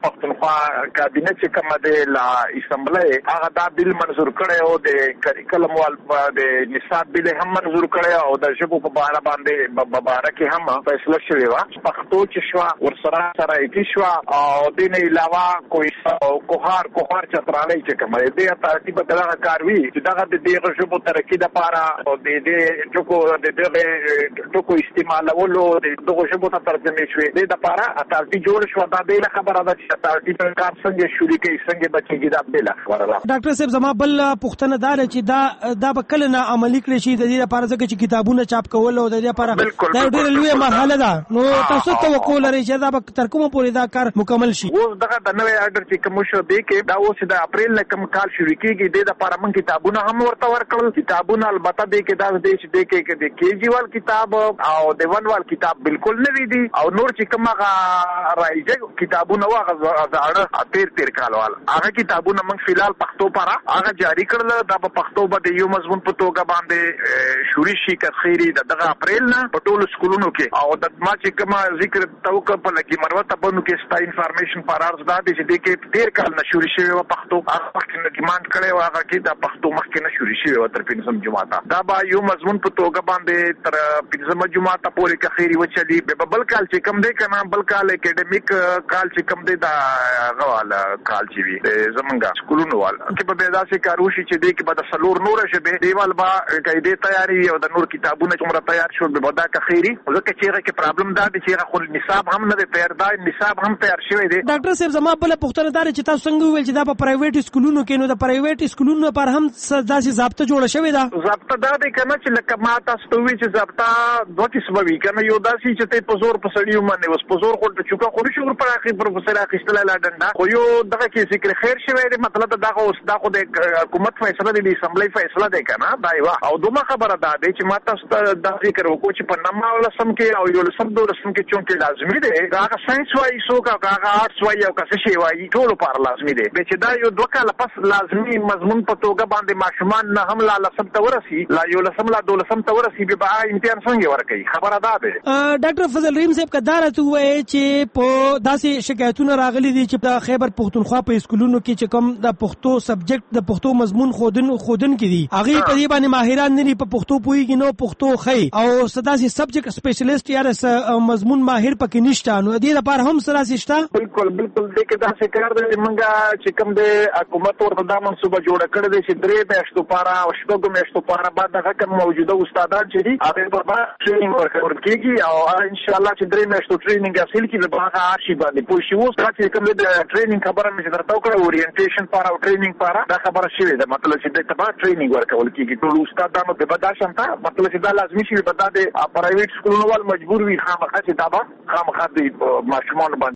پښتونخوا کابینه چې کومه د لا اسمبلی هغه دا بل منظور کړی او د کریکلم وال د نصاب بل هم منظور کړی او د ژبو په اړه باندې مبارک هم فیصله شوی و. پښتو چې شو ورسره سره ایتی شو او د نه علاوه کوئی کوهار کوهار چترالۍ چې کومه د ترتیب دغه کاروي چې دغه د دغه ژبو ترقی د لپاره او د دې ټکو د دغه ټکو استعمالولو د دغه ژبو ته ترجمه شوی د لپاره اتارټي جوړ شو. دا د خبره ده چې اتارټي په کار څنګه شروع کوي څنګه بچیږي دا بل خبره ده. ډاکټر صاحب زما بل پوښتنه دا ده چې دا دا به کله نه عملي کړی شي د دې لپاره ځکه چې کتابونه چاپ کول او د دې لپاره دا ډېر لوی مرحله ده. نو تاسو توقع لرئ چې دا به تر کومه پورې دا کار مکمل شي؟ اوس دغه د نوې آرډر چې کوم شو دی کې دا اوس د اپریل نه کوم کال شروع کیږي د لپاره موږ کتابونه هم ورته ورکړل. کتابونه البته د کې دا د چې د کې د کېجیوال کتاب او د ونوال کتاب بالکل نه دی او نور چې کوم هغه راځي کتابونه واغه زاړه تیر تیر کالوال هغه کتابونه موږ فلال پښتو لپاره هغه جاری کړل. دا په پښتو باندې یو مضمون په توګه باندې شوري شي کخيري دغه اپریل نه په ټولو سکولونو کې او د ما چې کوم ذکر توګه په لګي مروته باندې کې ستا انفارمیشن پارارز دا چې د کې ډیر کال نه شوري شوی و پښتو هغه کې ډیماند کړي او هغه کې د پښتو مخکې نه شوري شوی و تر پنځم جمعه دا با یو مضمون په توګه باندې تر پنځم جمعه ته پورې کخيري و چلی به بل کال چې کوم دی کنه بل کال اکیډمیک کال چې کوم دی دا غواله کال چې وي زمونږه سکولونو وال کې په پیدا سي کاروشي چې دی کې به د سلور نور شبه دیوال با قاعده تیاری او د نور کتابونه کومه تیار شو به ودا کخيري ځکه چې هغه کې پرابلم دا دی چې هغه خپل نصاب هم نه تیار دا نصاب هم تیار شوی دی. ډاکټر صاحب زما بل پوښتنه دا چې تاسو څنګه ویل چې دا په پرایویټ سکولونو کې نو د پرایویټ سکولونو لپاره هم داسې ضابطه جوړه شوې ده؟ ضابطه دا دی کنه چې لکه ما تاسو ته وی چې ضابطه دوه قسمه وی کنه یو داسې چې ته په زور په سړیو باندې وس په زور خو ته چوکا خوري شو پر اخر پروفیسور اخیستل لا ډنډا خو یو دغه کې ذکر خیر شوی دی مطلب دا اوس دا خو د حکومت فیصله دی د اسمبلی فیصله دی کنه دا یو او دومره خبره ده چې ما تاسو ته دا ذکر وکړو چې په نامه ولسم کې او یو لسم دو لسم کې چونکې لازمي دی هغه ساينس وایي سو کا هغه آرټس وایي او څه شی وایي ټول پر لازمي دی چې دا یو دوه کاله پس لازمي مضمون په توګه باندې ماشومان نه هم لا لسم ته ورسي لا یو لسم لا دو لسم ته ورسي به امتحان څنګه ورکړي خبره ده. ډاکټر فضل رحیم صاحب کدار ته وایي چې په داسې شکایتونه راغلي دي چې د خیبر پښتونخوا په سکولونو کې چې کوم د پښتو سبجیکټ د پښتو مضمون خودن خودن کې دي هغه په دې باندې ماهران نه په پښتو پوهیږي نو پښتو خي او سداسي سبجیکټ سپیشلیست یا د مضمون ماهر پکې نشته نو دې لپاره هم سره شته. بالکل بالکل دې کې دا څه کار دی موږ چې کوم د حکومت ورته د منصوبه جوړ کړی دی چې درې میاشتو لپاره او شپږ میاشتو لپاره بعد دغه کوم موجوده استادان چې دي هغه په بار ټریننګ ورکول کیږي او ان شاء الله چې درې میاشتو ټریننګ حاصل کړي به هغه آرشي باندې پوه شي. اوس چې کوم د ټریننګ خبره مې درته وکړه اورینټیشن لپاره او ټریننګ لپاره دا خبره شوې ده مطلب چې د تبع ټریننګ ورکول کیږي ټول استادانو په بداشم ته مطلب چې دا لازمي شي په د پرایویټ سکولونو ول مجبور وي خامخا چې دا به خامخا د ماشومان باندې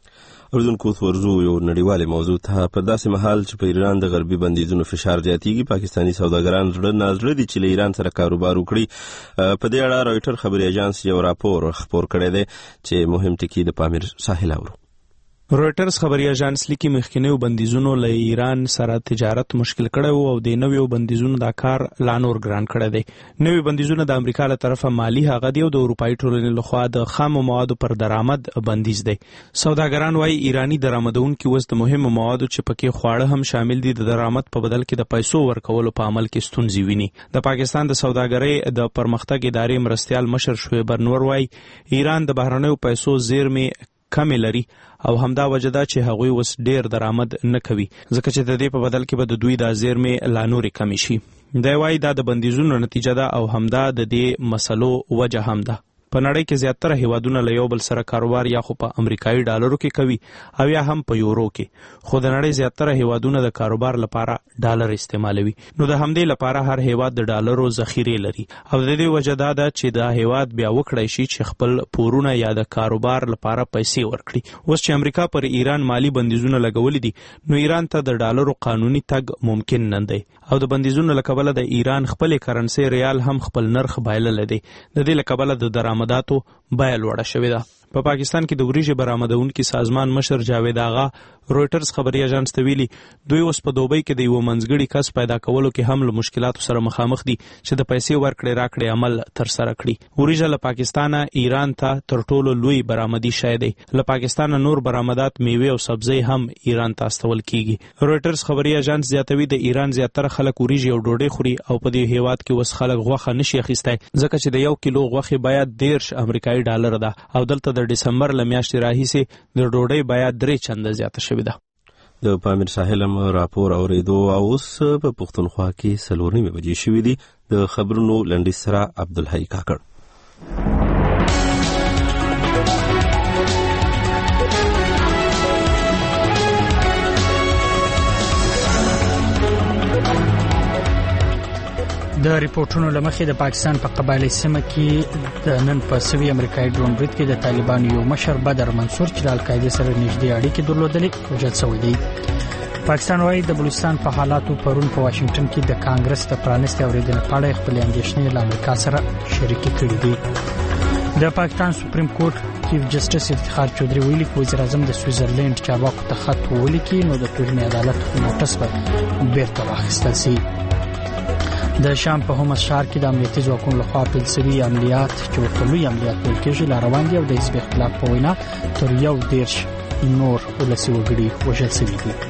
اردن کوث ورزو یو نړیواله موضوع ته په داسې محل چې په ایران د غربي بندیزونو فشار زیاتیږي پاکستانی سوداګران زړه نازړه دي چې له ایران سره کاروبار وکړي. په دې اړه رويټر خبري اژانس یو راپور خبر کړی دی چې مهم ټکی د پامیر ساحل اورو. رويټرز خبري اژانس لیکي مخکینیو بندیزونو له ایران سره تجارت مشکل کړو او د نویو بندیزونو د کار لانور ګران کړی دی. نوی بندیزونه د امریکا له طرفه مالی هغه دی او د اروپאי ټولنې لخوا د خام موادو پر درآمد بندیز دی. سوداګران وايي ایرانی درآمدونکو وس د مهمو موادو چې پکې خواړه هم شامل دي د درآمد په بدل کې د پیسو ورکولو په عمل کې ستونزې ویني. د پاکستان د سوداګرۍ د پرمختګ ادارې مرستيال مشر شعیب نور وايي ایران د بهرنیو پیسو زیرمې کم لري او همدا وجه ده چې هغوی وس ډیر درآمد نه کوي ځکه چې د دې په بدل کې به د دوی د زیرمې لانوري کمی شي. دا وايي دا د بندیزونو نتیجه ده او همدا د دې مسلو وجه هم ده. په نړۍ کې زیاتره هیوادونه له یو بل سره کاروبار یا خو په امریکایي ډالرو کې کوي او یا هم په یورو کې خو د نړۍ زیاتره هیوادونه د کاروبار لپاره ډالر استعمالوي نو د همدې لپاره هر هیواد د ډالرو ذخیره لري او د دې وجه دا ده چې دا هیواد بیا وکړای شي چې خپل پورونه یا د کاروبار لپاره پیسې ورکړي. اوس چې امریکا پر ایران مالی بندیزونه لګولې دي نو ایران ته د ډالرو قانوني تګ ممکن نه دی او د بندیزونو له کبله د ایران خپل کرنسي ریال هم خپل نرخ بایلل دی. د دې له کبله د درآمداتو بیه لوړه شوې ده. په پا پاکستان کې د وریجې برآمدونکو سازمان مشر جاوید آغا رويټرز خبري اژانس ته ویلي دوی اوس په دوبۍ کې د یو منځګړي کس پیدا کولو کې هم له مشکلاتو سره مخامخ دي چې د پیسې ورکړې راکړې عمل تر سره کړي. وریجه له پاکستانه ایران ته تر ټولو لوی برآمدي شی دی. له پاکستانه نور برآمدات میوه او سبزی هم ایران ته استول کیږي. رويټرز خبري اژانس زیاتوي د ایران زیاتره خلک وریجې او ډوډۍ خوري او په دې هیواد کې وس خلک غوښه نشي اخیستی ځکه چې د یو کیلو غوښې باید دیرش امریکایي ډالر ده او دلته د ډسمبر له میاشتې راهیسې د ډوډۍ باید درې چنده زیاته شوې ده. د پامیر ساحل هم راپور اوریدو او اوس په پښتونخوا کې څلور نیمې بجې شوې دي. د خبرونو لنډیز سره عبدالحی کاکړ. د ریپورتونو لمخې د پاکستان په قبایلی سیمه کې د نن په سوي امریکایي ډرون برید کې د طالبانو یو مشر بدر منصور چې د القاعده سره نږدې اړیکې درلودلې وژل شوی دی. پاکستان وايي د بلوچستان په حالاتو پرون په واشنگټن کې د کانګرس د پرانیستي اوریدنې په اړه خپل اندېښنې له امریکا سره شریکې کړې دي. د پاکستان سپریم کورټ چیف جسټس افتخار چودھری ویلي چې وزیر اعظم د سویټزرلند چارواکو ته خط ولیکي نو د توهین عدالت نوټس به بیرته واخیستل شي. د شام په هومس ښار کې د امنیتي ځواکونو لخوا پیل شوي عملیات چې ورته لوی عملیات ویل کېږي لا روان دي او د حزب اختلاف په وینا تر یو دېرش نور ولسي وګړي وژل شوي دي.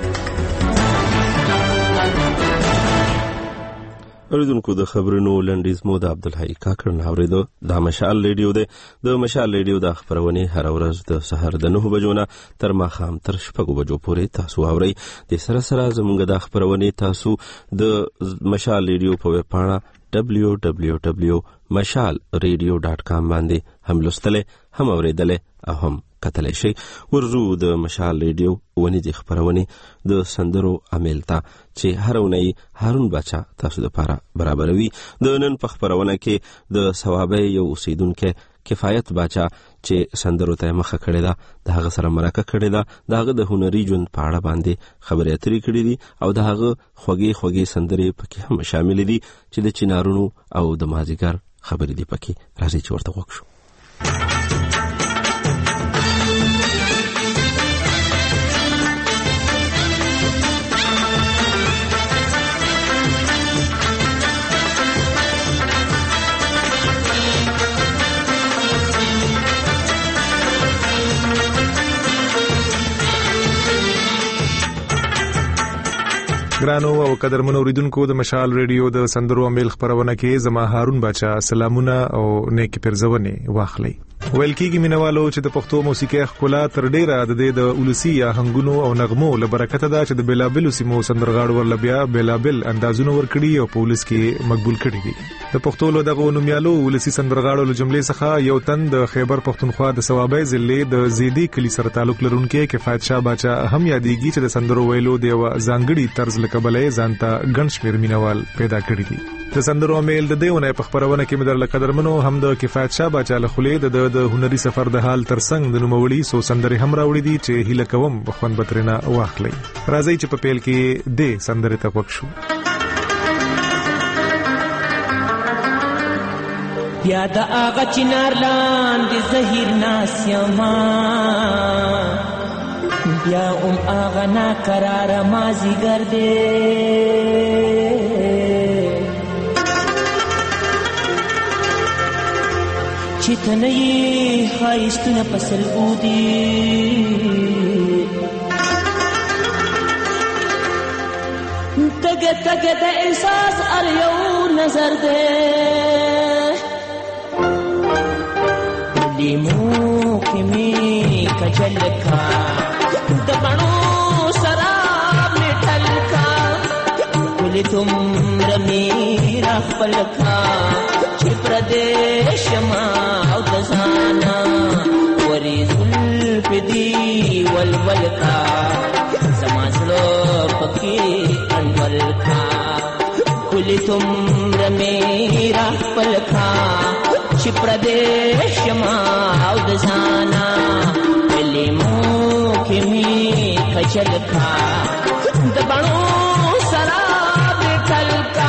اوریدونکو د خبرونو لنډیز مو د عبدالحی کاکړ نه اوریدو. د مشعل ریډیو دی. د مشعل ریډیو د خبرونه هر ورځ د سحر د نه بجو نه تر ماښام تر شپږ بجو پورې تاسو اورئ. د سره سره زموږ د خبرونه تاسو د مشعل ریډیو په ویب پاڼه دبلیو دبلیو دبلیو ډاٹ مشعل ریډیو ډاٹ کام باندې هم لوستلې هم اوریدلې او هم کتلی شي. ورزو د مشعل ریډیو ونی د خبرونه د سندرو عمل ته چې هر اونۍ هارون بچا تاسو لپاره برابروي. د نن په خبرونه کې د ثوابه یو اوسیدونکو کفایت بچا چې سندرو ته مخه کړی دا د هغه سره مرکه کړی دا دغه د هنري ژوند په اړه باندې خبرې اترې کړې دي او دغه خوږې خوږې سندرې پکې هم شامل دي چې د چنارونو او د مازیګر خبرې دي پکې. راځي چې ورته وکړو. ګرانو او قدرمنو اوریدونکو د مشعل ریډیو د سندرو امیل خبرونه کې زما هارون بچا سلامونه او نیکی پرزونه واخلي. ویل کېږي مینوالو چې د پښتو موسیقي ښکلا تر ډیره د دې د اولسي آهنګونو او نغمو له برکته ده چې د بلابل سیمو سندرغاړو ورل بیا بلابل اندازونو ورکړي او په اولس کې مقبول کړي دي. د پښتو له دغه نومیالو اولسي سندرغاړو له جملې څخه یو تن د خیبر پښتونخوا د ثوابه ضلع د زیدی کلی سره تعلق لرونکي کفایت شاه بچا هم یادېږي چې د سندرو ویلو د ځانګړي طرز لکبلې ځانته ګڼ شمیر مینوال پیدا کړي دي. د سندرو امیل د دیونه په خبرونه کې مدر لقدرمنو هم د کفایت شاه بچا له خلې د د هنري سفر د حال ترڅنګ د نوموړي سو سندري هم راوړي دي چې هیله کوم بخون بترنه واخلي. راځي چې په پیل کې د سندري ته وښو. یا د اغه چنار لاندې زهیر ناسیما بیا ام اغه نا قرار مازی ګرځي چې تنه خایستونه پسل بودی تګ تګ د احساس ار یو نظر دې لیمو کې می کجل کا د بڼو سراب میټل کا ولې تم رمی را خپل کا چې پردیش ما او د ځانا وری زلف دی ولول کا سماسلو پکې انول کا ولې تم رمی را خپل کا چې پردیش ما او د ځانا ولې مو کې می کچل کا د بڼو سراب میټل کا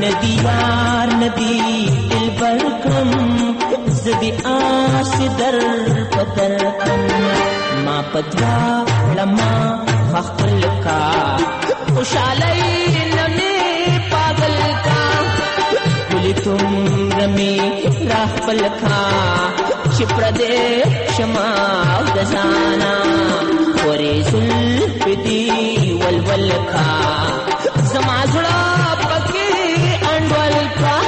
ندی یار ندی دلبر کم زدی آس در پدر کم ما پدوا لما خخل کا خوشالی نمی پاگل کا بولی تم رمی راہ پل کا شپر دے شما دزانا وری زلف دی ولول کا زما زړه پکې انډول کا.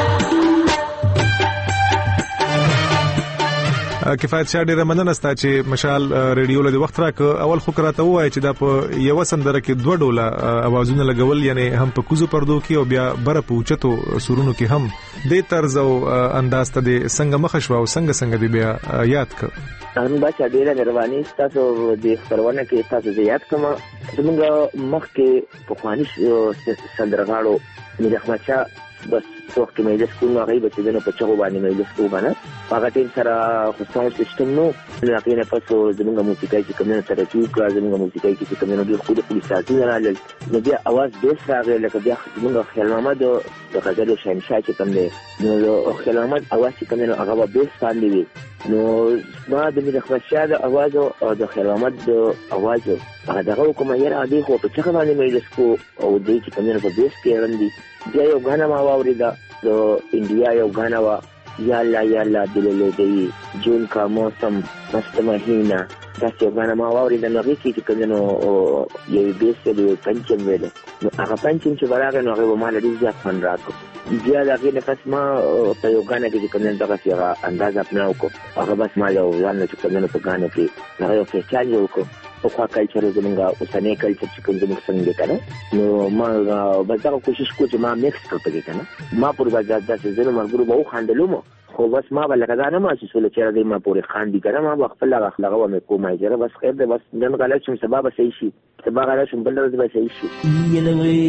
کفایت شاه ډیره مننه ستا چې مشال ریډیو له وخت راک. اول خو کراته وای چې دا په یو سندره کې دوه ډوله اوازونه لګول، یعنی هم په کوزو پردو کې او بیا بره په اوچتو سورونو کې هم د طرز او انداز ته د څنګه مخشوا او څنګه څنګه دی بیا یاد ک. ان بچا ډیره مهرباني تاسو د خبرونه کې تاسو زیات کوم. زموږ مخ کې په خواني سندرغاړو مې احمد شاه بس څوک کې مې د سکول هغه به چې دنه په چغو باندې مې د سکول باندې هغه ټیم سره خو ساوند سیستم نو هغه نه پاسو زموږ موسیقي چې کومه سره چې کړه زموږ موسیقي چې کومه د خود په ساتي نه راځي نو بیا आवाज بیس راغی لکه بیا زموږ خیال محمد د غزل شهنشاه چې کوم دی نو خیال محمد आवाज چې کومه هغه بیس باندې وي نو ما د مې احمد شاه د आवाज او د خیال محمد د आवाज هغه دغه کومه یې راځي خو په چغه باندې مې د سکول او د چې کومه په بیس کې رندي بیا یو غانا ما واوریدا د انډیا یو غانا وا یا لا یا لا دلله دی جون کا موسم مست مهینا دا یو غانا ما واوریدا نو کې چې کومه یو بیس دی پنځم ویل نو هغه پنځم چې براغه نو هغه ما لري ځکه من راکو بیا دا کې نفس ما په یو غانا کې کومه دغه څنګه انداز خپل کو هغه بس ما یو ځان چې کومه په غانا کې هغه یو فیچر یو کو په خوا کلچر زمونږه اوسنۍ کلچر چې کوم زموږ څنګه کنه نو ما بس دا کوشش کوم چې ما میکس کړم کنه ما پر بازار داسې زنه مرګرو به خاندلوم خو بس ما بل کدا نه ما چې سول چې راځي ما پورې خاندي کنه ما خپل اخلاق و مې کومه جره بس خیر ده بس نن غلط شم سبب صحیح شي سبب غلط شم بل ورځ به صحیح شي یلوي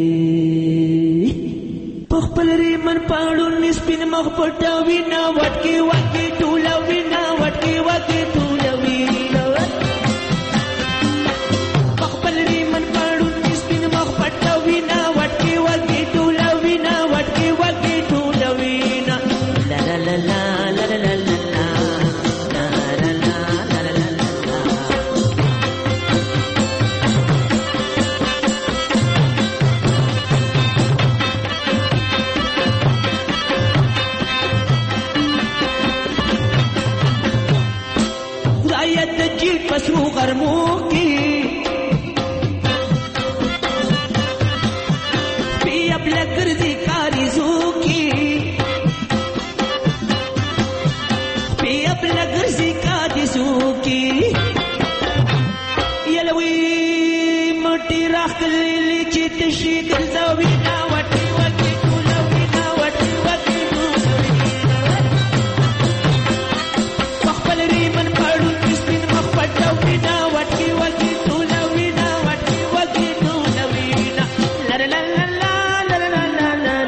په خپل ری من پاړو نسپین مخ پټا وینا وټکی وټکی ټولا وینا وټکی وټکی ټولا وینا پسو غرمو کی پی اب لگردی کاریزو کی پی اب لگردی کاریزو کی یلوی موٹی راخ لیلی چی تشی گلزاوی نا وٹی وٹی ٹولوی نا وٹی وٹی ٹولوی مخبل ریمن پاڑو کسپین مخبل نا وٹی وٹی ٹولوی نا وٹی وٹی ٹولوی نا لر لر لر لر لر لر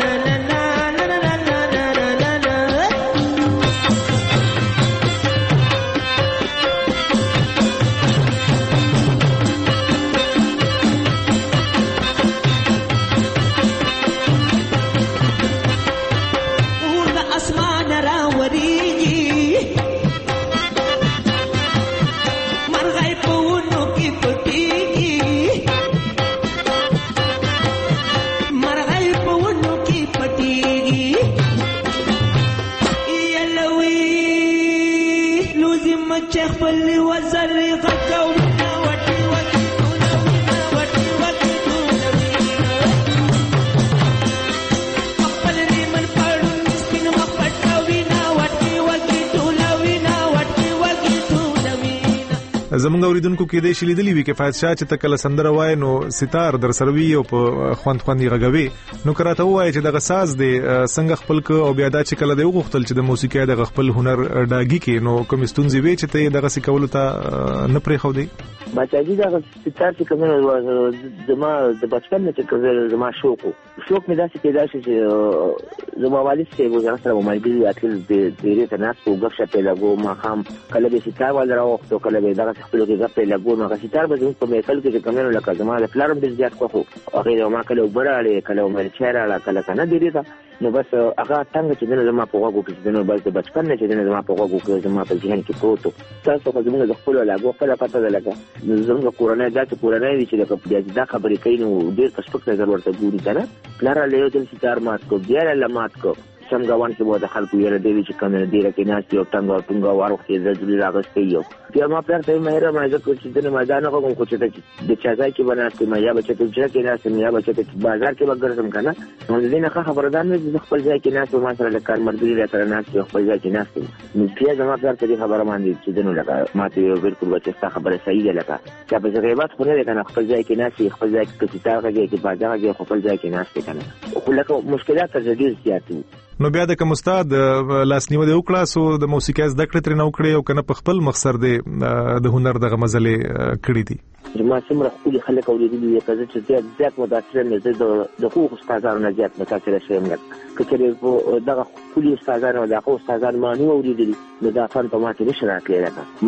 زمونږ اوریدونکو کې د شلیدلی وی کفایت شاه چې تکل سندره وای نو ستار در سروي او په خوند خوندي غږوي نو کراته وای چې دغه ساز دی څنګه خپل ک او بیا دا چې کله دی وغوښتل چې د موسیقي د خپل هنر ډاګي کې نو کوم ستونزې وی چې ته دغه سکولو ته نه پرې خو دی بچاجي دا ستار چې کومه زما د بچپن نه چې زما شوق شوق مې داسې پیدا شو چې زما والد چې وزارت سره ملګری اتل د ډیرې تناس په غف شپه لګو ما خام کله به ستار ول راوخته کله به دغه خپل کې غف لګو ما ستار به زموږ په میکل کې کومه لکه زما د پلارم د زیات خو هغه ما کله وبراله کله مې چیرې کله کنه ډیرې دا نو بس هغه څنګه چې زما په غوږو کې د بس د بچپن نه چې زما په غوږو کې زما په ذهن کې پروت تاسو خو زموږ د خپل لګو خپل پته ده لګا زموږ کورونه داسې کورونه دي چې د دا خبرې کوي نو ډېر پسپک نظر ورته ګوري کنه پلار له یو دل ستار مات کو بیا له مات کو څنګه وان کې وو د خلکو یې ردی چې کومه ډیره کې ناس یو څنګه څنګه ورخه د ځلې راغستې یو بیا ما پر ته مهره ما ځکه چې د میدان هغه کوم چې د چا ځای کې بناستې ما یا بچته چې کې ناس یا بچته بازار کې وګرځم کنه نو د دې نه خبردار نه د خپل ځای کې ناس ما سره د کار مرګري راته ناس یو خپل ځای کې ناس نو بیا زما پر ته خبره باندې چې دنو لګا ما ته بالکل بچستا خبره صحیح ده لکه چې په غیبت خو نه کنه خپل ځای کې ناس خپل ځای کې کتاب راځي کې بازار کې خپل ځای کې ناس کنه خو لکه مشکلات ډېر زیات نو بیا د کوم استاد لاسنیو د وکړه سو د موسیقي زده کړې تر نو کړې او کنه په خپل مقصد د هنر دغه مزلې کړې دي ما سمره خپل خلک اوریدلي دي چې زیات زیات متاثر نه دي د خو استادانو نه زیات متاثر شوم کچې دغه خپل استادانو دغه استادان ما نو اوریدلي دا فن په ما کې نشه راکړل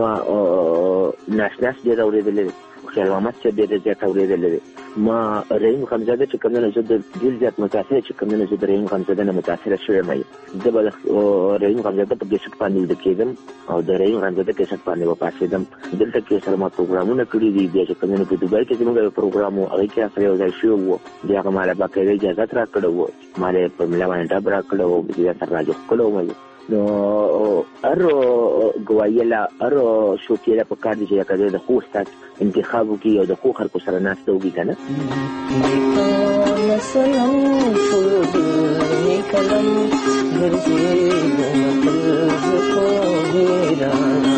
ما ناشناس دي اوریدلي خو علامات چې د دې ته اوریدلې ما رحیم خمزاده چې کومه زه د ډیر زیات متاثر چې کومه زه د رحیم خمزاده نه متاثر شوم مې د بل رحیم خمزاده په کیسټ باندې د کېدم او د رحیم خمزاده کیسټ باندې و پاسېدم دلته کې سره ما پروګرامونه کړی دي چې کومه په دوبای کې زموږ پروګرام او هغه کې سره یو ځای شو وو بیا هغه مال به کې اجازه را کړو وو مال په ملا باندې ډبره کړو بیا سره راځو کړو مې نو ارو ګوایلا ارو شوکیلا په کار دي چې کله د خو ستات انتخاب کی او د خو خلکو سره ناشته وږي کنه نسلم شود نکلم ګرځي د کو ګیرا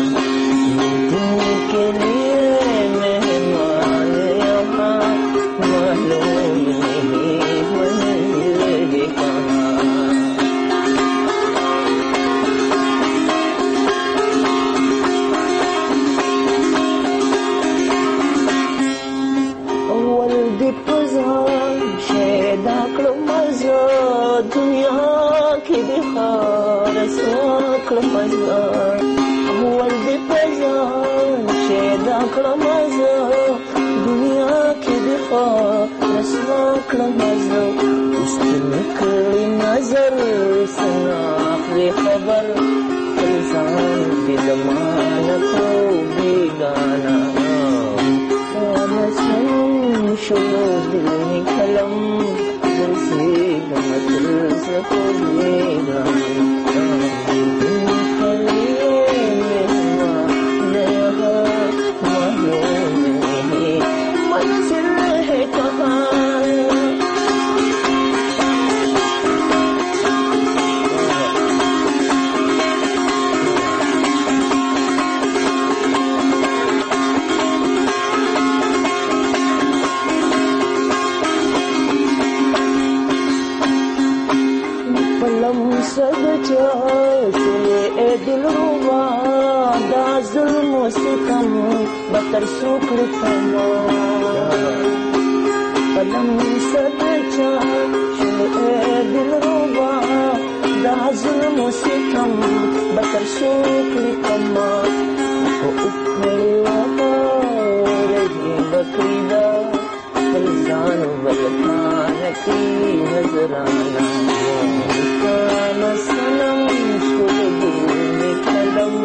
کې مهمان یما معلوم خبر انسان دلمان کو بیگانا نسم شو دل نکلم درسی گمتر سکو بیگانا بتر سوکر تما پلم سدچا شمع دل روا دا ظلم ستم بتر سوکر تما کو اکھلا رہی بکیدا فلزان ولکان کی نظرانا کان سنم شد دل کلم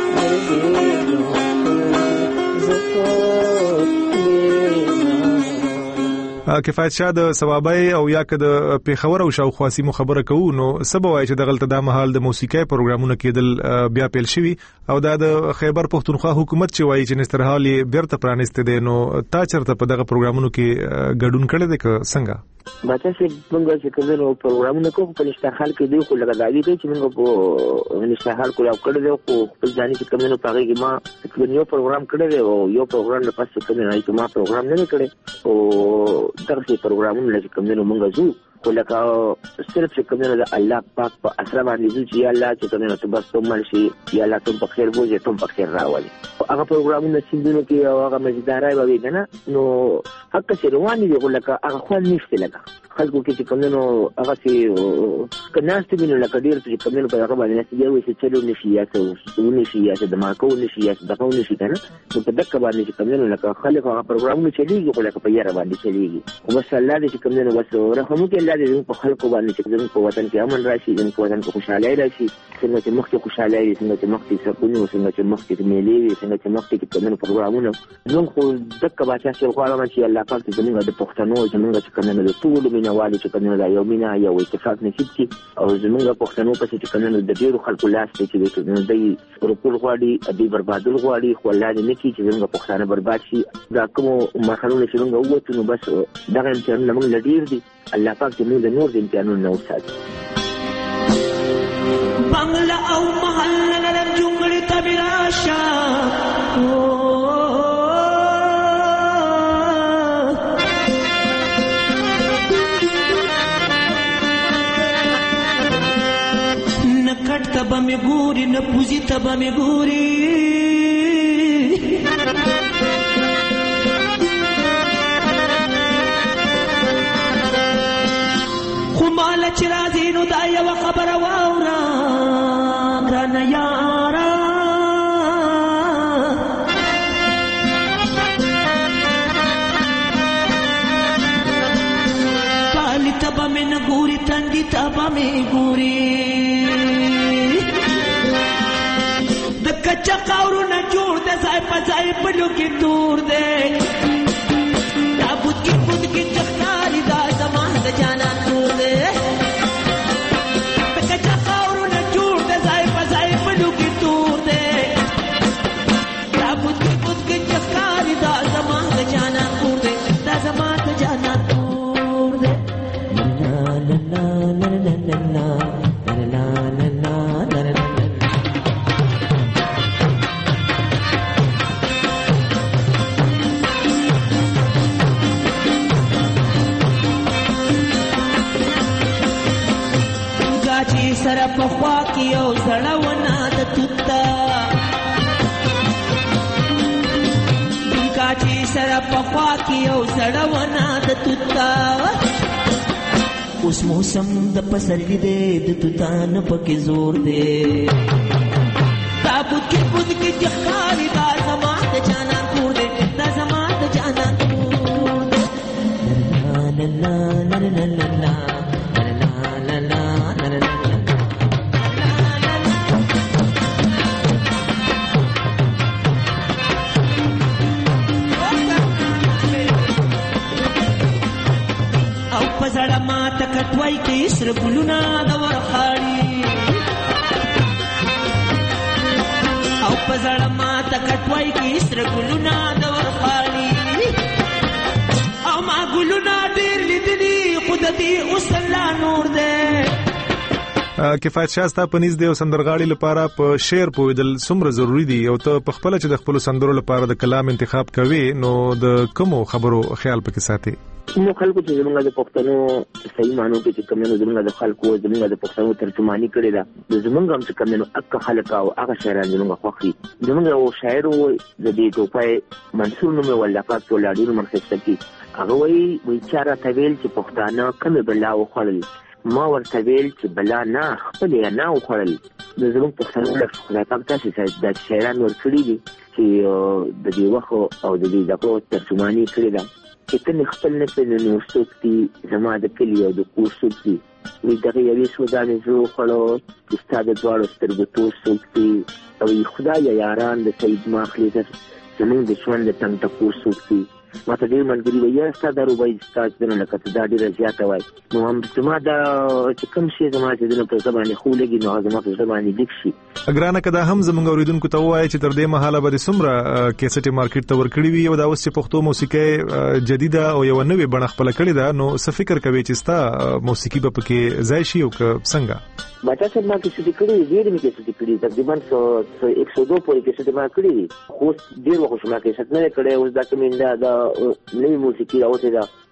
کفایت شاه د ثوابای او یا که د پیښور او شاوخوا سیمو خبره کوو نو سبا وای چې دغلت د مهال د موسیقي پروګرامونه کېدل بیا پیل شوی او دا د خیبر پښتونخوا حکومت چې وای چې نسترحال بیرته پرانسته دي نو تا چرته په دغه پروګرامونو کې ګډون کړی دی که څنګه بچا چې موږ چې کومو پروګرامونه کوو په نشټحال کې دی خو لږه دایي کوي چې موږ په نشټحال کې یو کړی دی خو په ځاني چې کومو په هغه کې ما یو پروګرام کړی دی او یو پروګرام نه پاتې کړی نه چې ما پروګرام نه کړی او دغه پروګرامونه چې کومو موږ زو خو لکه صرف چې کومو د الله پاک په اسره باندې چې الله چې کومو ته بس ته مرشي یا الله ته په خیر وځي ته په خیر راولي هغه پروګرامونه سیندونو کې او هغه مزیدارای وي کنه نو حق چې رواني دی ولکه هغه خو نشته لکه خلکو کې چې کومنو هغه چې کناست بینه لکه ډیر چې کومنو په هغه باندې چې یو څه چلو نشي یا څه ونه شي یا څه د ماکو نشي یا څه د قونې شي کنه نو په دغه باندې چې کومنو لکه خلک هغه پروګرامونه چلیږي خو لکه په یاره باندې چلیږي او بس الله دې چې کومنو بس رحم وکړي الله دې په خلکو باندې چې کومنو په وطن کې امن راشي دې په وطن کې خوشحالي راشي څنګه چې مخکې خوشحالي وي څنګه چې مخکې سکون وي څنګه چې مخکې میلې وي څنګه چې مخکې کومنو پروګرامونه زموږ خو دغه باچا چې غواړم چې الله پاک دې زموږ د پښتنو زموږ چې کومنو د ټول مینوالو چې کومنو د یو مینا یو اتفاق نصیب کی او زموږ پښتنو په چې کومنو د ډیرو خلکو لاس ته چې دوی ورکول غواړي ادي بربادول غواړي خو الله دې نه کړي چې زموږ پښتانه برباد شي دا کوم مرحله چې موږ ووتو نو بس دغه امتحانونه موږ لډیر دي الله پاک دې موږ د نور د امتحانونو نه وساتي بنگلا او محل لرم جنگل تبراشا نکٹ تبا میں گوری نپوزی تبا میں گوری خمال چرازینو دایا و خبر واورا گرانا یارا کالی تبا میں نگوری تنگی تبا میں گوری دکچا قاورو نجوڑ دے زائی پا زائی پلو کی دور دے دا بود کی بود کی چختاری دا زمان دا جانا دور دے دکچا قاورو نجوڑ دے زائی پا زائی پلو کی دور دے دا بود کی بود کی چختاری دا زمان دا جانا دور دے دا زمان دا جانا دور دے نا نا نا نا نا نا نا سر پخوا کی او زړونه د توتا دونکا چې سر پخوا کی او زړونه د توتا اوس موسم د پسرلی دی د توتا نه پکې زور دی تابوت کې بود کې ځخاري دا زما د جانا کور دی دا زما د جانا کور دی لا لا لا لا لا لا زړه ما تکټوي کې سر ګلونا د ورخاړي او په زړه ما تکټوي کې سر ګلونا د ورخاړي او ما ګلونا ډېر لیدلي خود دې اوس الله نور دې کفایت شاسته پنيز دی او سندرغاړي لپاره په شعر پویدل څومره ضروری دي او ته په خپل چې د خپل سندرو لپاره د کلام انتخاب کوي نو د کومو خبرو خیال پکې ساتي نو خلکو چې زمونږ د پښتنو صحیح معنی کې چې کومنو زمونږ د خلکو زمونږ د پښتنو ترجمانی کړی دا زمونږ هم چې کومنو اک خلک او هغه شاعران زمونږ خوخي زمونږ او شاعر و د دې ټوپای منصور نومه ولا پاک ټولاډیر مرخصت کی هغه وی وی چاره تویل چې پښتانه کمه بلا وخړل ما ورته ویل چې بلا نه خپل نه وخړل د زمونږ پښتنو له خدای پاک تاسو د شاعران ورکړي دي چې د دې وخت او د دې دغه ترجمانی کړی دا چې ته خپل نه پېژنې نو څوک دي زما د کلي او د کور څوک دي وی دغه یوې سودانې زه وخوړو چې ستا د دواړو سترګو تور څوک دي او خدایه یاران د سید ماخلي زمونږ د ژوند د تنګ ټکور څوک دي ما ته ډېر ملګري وایي یاره ستا دا روبۍ ستا چې دنه لکه ته دا ډېره زیاته وایي نو هم زما دا چې کوم شی زما چې دنه په زړه باندې ښه ولګي نو هغه زما په زړه باندې لیک شي ګرانه که دا هم زموږ اورېدونکو ته ووایي چې تر دې مهاله به د څومره کیسټې مارکیټ ته ورکړي وي او دا اوس چې پښتو موسیقۍ جدیده او یوه نوې بڼه خپله کړې ده نو څه فکر کوې چې ستا موسیقي به پکې ځای شي او که څنګه باچا صاحب ما کیسټې کړې ډېرې مې کیسټې کړي تقریبا ایک سو دو پورې کیسټې ما کړي دي خو ډېر وخت ما کیسټ نه کړی اوس دا کومې دا نوې موسیقي راوتې ده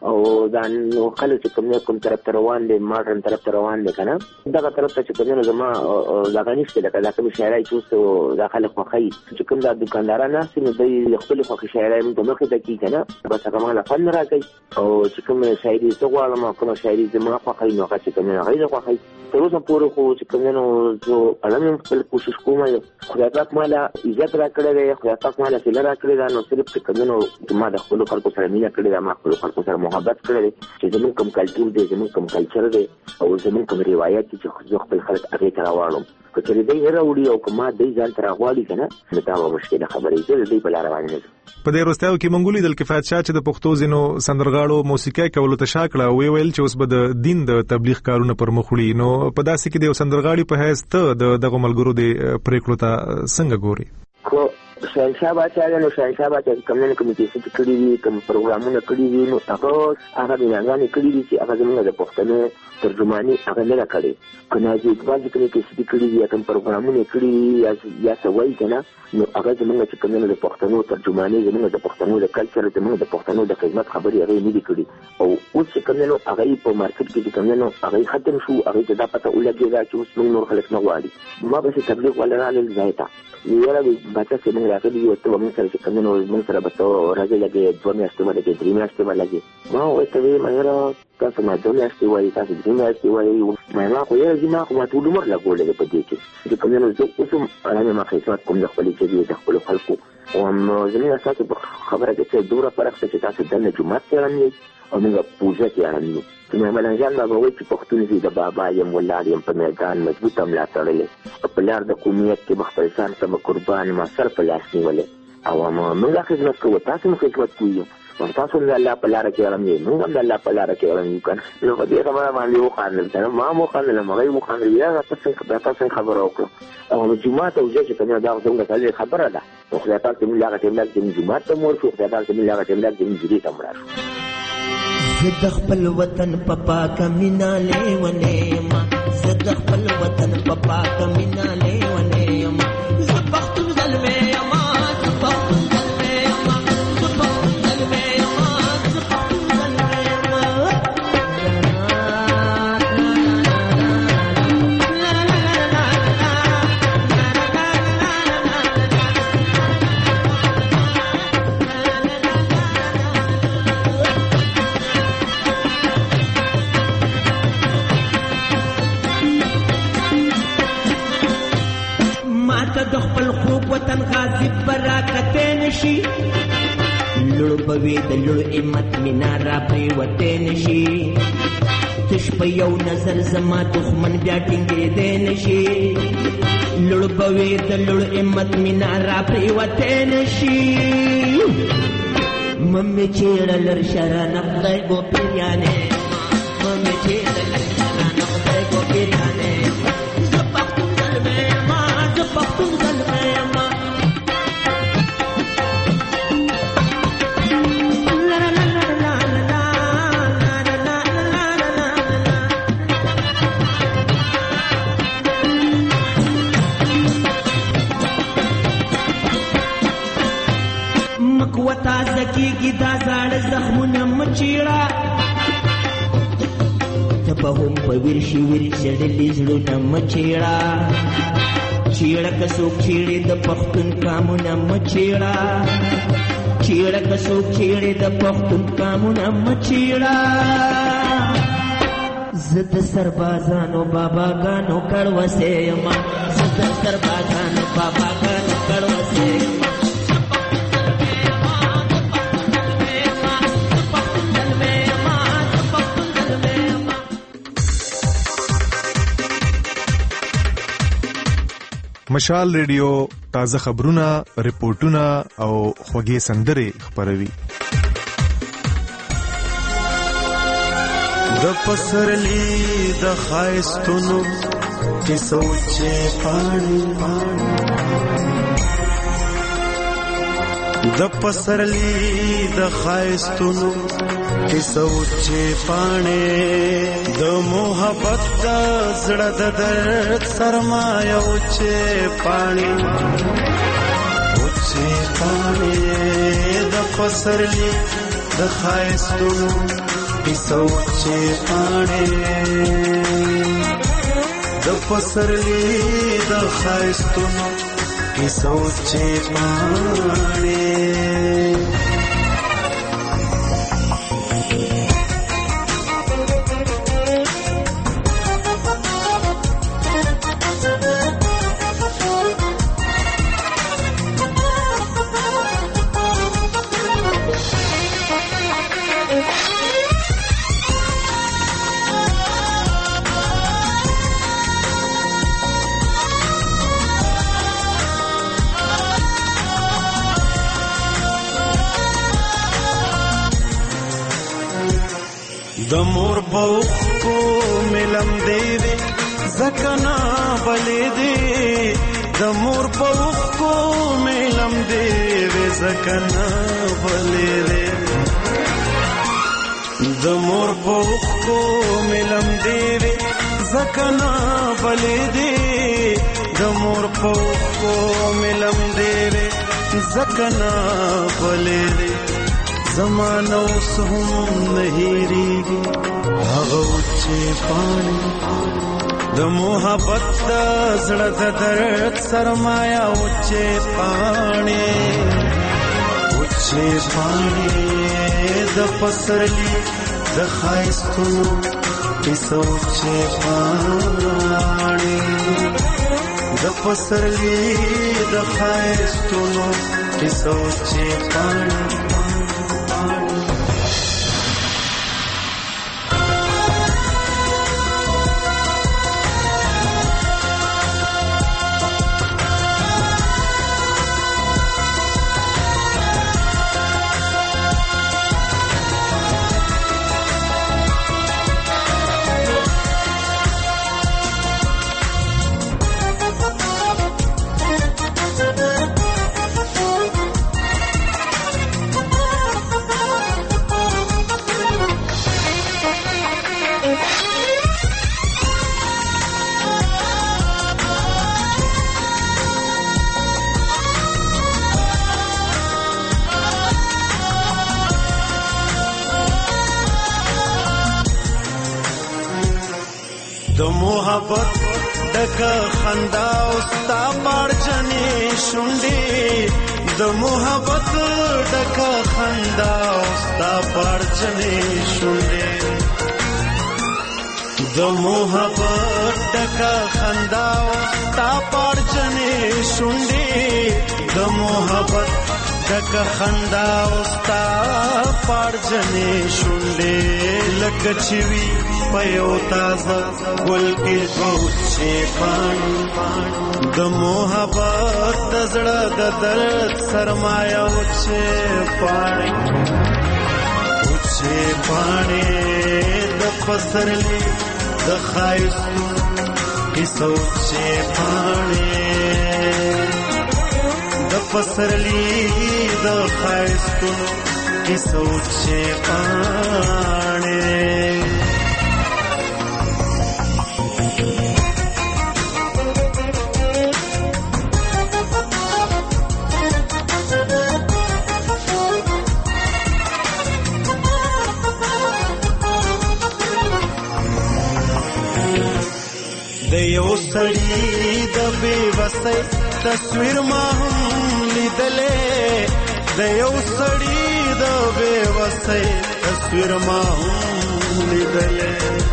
او دا نو خلک چې کوم کوم طرف ته روان دي ماډرن طرف ته روان دي کنه دغه طرف ته چې کوم زما دا غنښت لکه دا کوم شاعرای چې دا خلک خوخی چې کوم دا دکانداران ناس نو د خپل خوخي شاعرای موږ مخه ته کی کنه بس هغه مال فن راکې او چې کوم شاعري څه غواړم کوم شاعري زما خوخي نو هغه چې کوم هغه خوخي تر اوسه پورې خو چې کوم نو زه علم خپل کوشش کوم خدای پاک مالا عزت را کړی دی خدای پاک مالا سره را کړی دا نو صرف چې کوم نو ما د خپل خلکو سره مینه کړی دا ما خپل خلکو سره محبت کړی چې زموږ کوم کلچر دی زموږ کوم کلچر دی او زموږ کوم روایت چې خپل خلک هغه ته راوړم کله دې راوړي او کومه دې ځان تر غواړي کنه دا به مشکله خبرې ده دې په لار باندې په دې وروستیو کې مونږ لیدل کفایت شاه چې د پښتو زینو سندرغاړو موسیقي کولو ته شاکړه وی ویل چې اوس به د دین د تبلیغ کارونه پر مخ وړي نو په داسې کې د سندرغاړي په حیث ته د دغه ملګرو د پریکړو ته څنګه ګوري خو شاهنشاه باچا نو شاهنشاه باچا کوم نه کوم چې څه کړی دي کوم پروګرامونه کړی دي نو هغه هغه د نړۍ کړی دي چې هغه زموږ د پښتنو ترجمانی هغه نه کړی کنه چې اقبال کې چې کړی دي کوم پروګرامونه کړی یا یا څه وایي کنه نو هغه زموږ چې کوم نه د پښتنو ترجمانی زموږ د پښتنو د کلچر زموږ د پښتنو د خدمت خبري هغه نه دي کړی او اوس چې کوم نه هغه په مارکیټ کې کوم نه هغه ختم شو هغه د پته ولګي چې اوس موږ نور خلک نه غواړي ما به تبلیغ ولا نه لږه یاره بچا چې موږ راغلي یو ته موږ سره چې کوم نو موږ سره به تو راځي لګي دوه میاشتې باندې درې میاشتې باندې ما وایي ته وی مې تاسو ما دوه میاشتې وایي تاسو درې میاشتې وایي ما خو یې زما خو ما ټول عمر لا کولې په دې کې چې کوم نو زه اوس انا ما خیسات کوم د خپل چې د خپل خلکو او نو زموږ اساسي خبره کې چې دوره فرق چې تاسو د جمعه ترانې او موږ پوجا ترانې نو ملنجان بابا وایي چې پښتون دي د بابا یم ولار یم په میدان مضبوط املا تړلې په لار د قومیت کې مخبر انسان ته قربان ما سر په لاس نیولې او ما موږ خدمت کوو تاسو موږ خدمت کوو تاسو د الله په لار کې رامي موږ هم د الله په لار کې رامي کنه نو په دې خبره باندې وخاندل ما مو خاندل ما غي مو خاندل یا تاسو خبره وکړه او جمعه ته وځي چې دا څنګه خبره ده خو خدای پاک دې موږ هغه ټیم کې جمعه ته مور شو خدای پاک دې موږ هغه ټیم کې جدي تمرا شو زد خپل وطن پپا کمینا لیونه ما زد خپل وطن پپا کمینا لیونه ما ز پختون زلمه ما ز پختون زلمه ما ز پختون زلمه ما ز پختون زلمه ما د خپل خوب وطن غازی براکته نشي لړ بوي د لړ همت مینا را پریوته نشي تش په یو نظر زما دښمن بیا ټینګې دې نشي لړ بوي د لړ همت مینا را پریوته نشي ممه چیرې لر شرانه خدای ګو پیرانه ممه چیرې لر شرانه خدای ګو پیرانه پختون زلمه ما لا لا لا لا لا لا لا مکوتا زکیږي دا زړه زخمونه مچیړه ته په هم په ورشي ورشي ډلې زړونه مچیړه چیړه کسو چیړې د پښتون کامونه مچیړه چیړه کسو چیړې د پښتون کامونه مچیړه زد سربازانو بابا غانو کړوسه ما زد سربازانو بابا غانو کړوسه مشال ریډیو تازه خبرونه ریپورتونه او خوږې سندرې خبروي د پسرلی د خایستونو کی سوچې پانی د پسرلی د خایستونو کی سوچې پانی د محبت د زړه د درد سرمایه اوچې پانی اوچې پانی د پسرلی د خایستونو سوچې پاڼې د پسرلی د ښایستونو کی سوچې پاڼې د مور بوخ کو ملم دی دی زکنا بلې دی د مور بوخ کو ملم دی دی زکنا بلې دی د مور بوخ کو ملم دی دی زکنا بلې دی د مور بوخ کو ملم دی دی زکنا بلې دی زمانو سهم نهیریږي هغه چې پاڼې د محبت د زړه د درد سرمایا او چې پاڼې او چې پاڼې د پسرلی د ښایستونو کیسو چې پاڼې د پسرلی د ښایستونو کیسو چې پاڼې د محبت دغه خندا او ستا پړجنې شونډې د محبت دغه خندا او ستا پړجنې شونډې د محبت دغه خندا او ستا پړجنې شونډې د محبت دغه خندا او ستا پړجنې شونډې لکه چې وي پيو تازه ګل کې دوچې پاڼې د محبت د زړه د درد سرمایا او چې پاڼې او چې پاڼې د پسرلی د ښایستونو کیسو چې پاڼې د پسرلی د ښایستونو کیسو چې پاڼې د یو سړي د بې وسۍ تصویر ما هم لیدلې د یو سړي د بې وسۍ تصویر ما هم لیدلې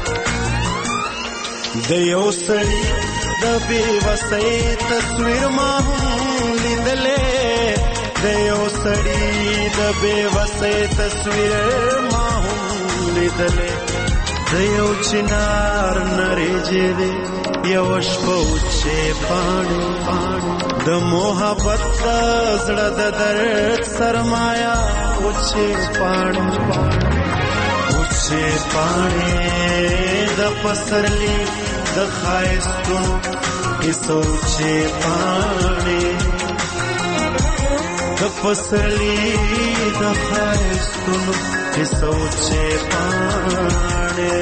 د یو سړي د بې وسۍ تصویر ما هم لیدلې د یو سړي د بې وسۍ تصویر ما هم لیدلې د یو چنار نریجې دی یو شپه چې پاڼې د محبت د زړه د درد سرمایا او چې پاڼې او چې پاڼې د پسرلی د ښایستونو کیسو چې پاڼې د پسرلی د ښایستونو کیسو چې پاڼې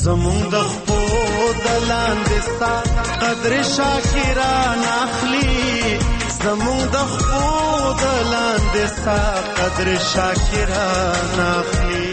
زمون د خپو د لاندې سا قدر شاکران اخلي زمون د خپو د لاندې سا قدر شاکران اخلي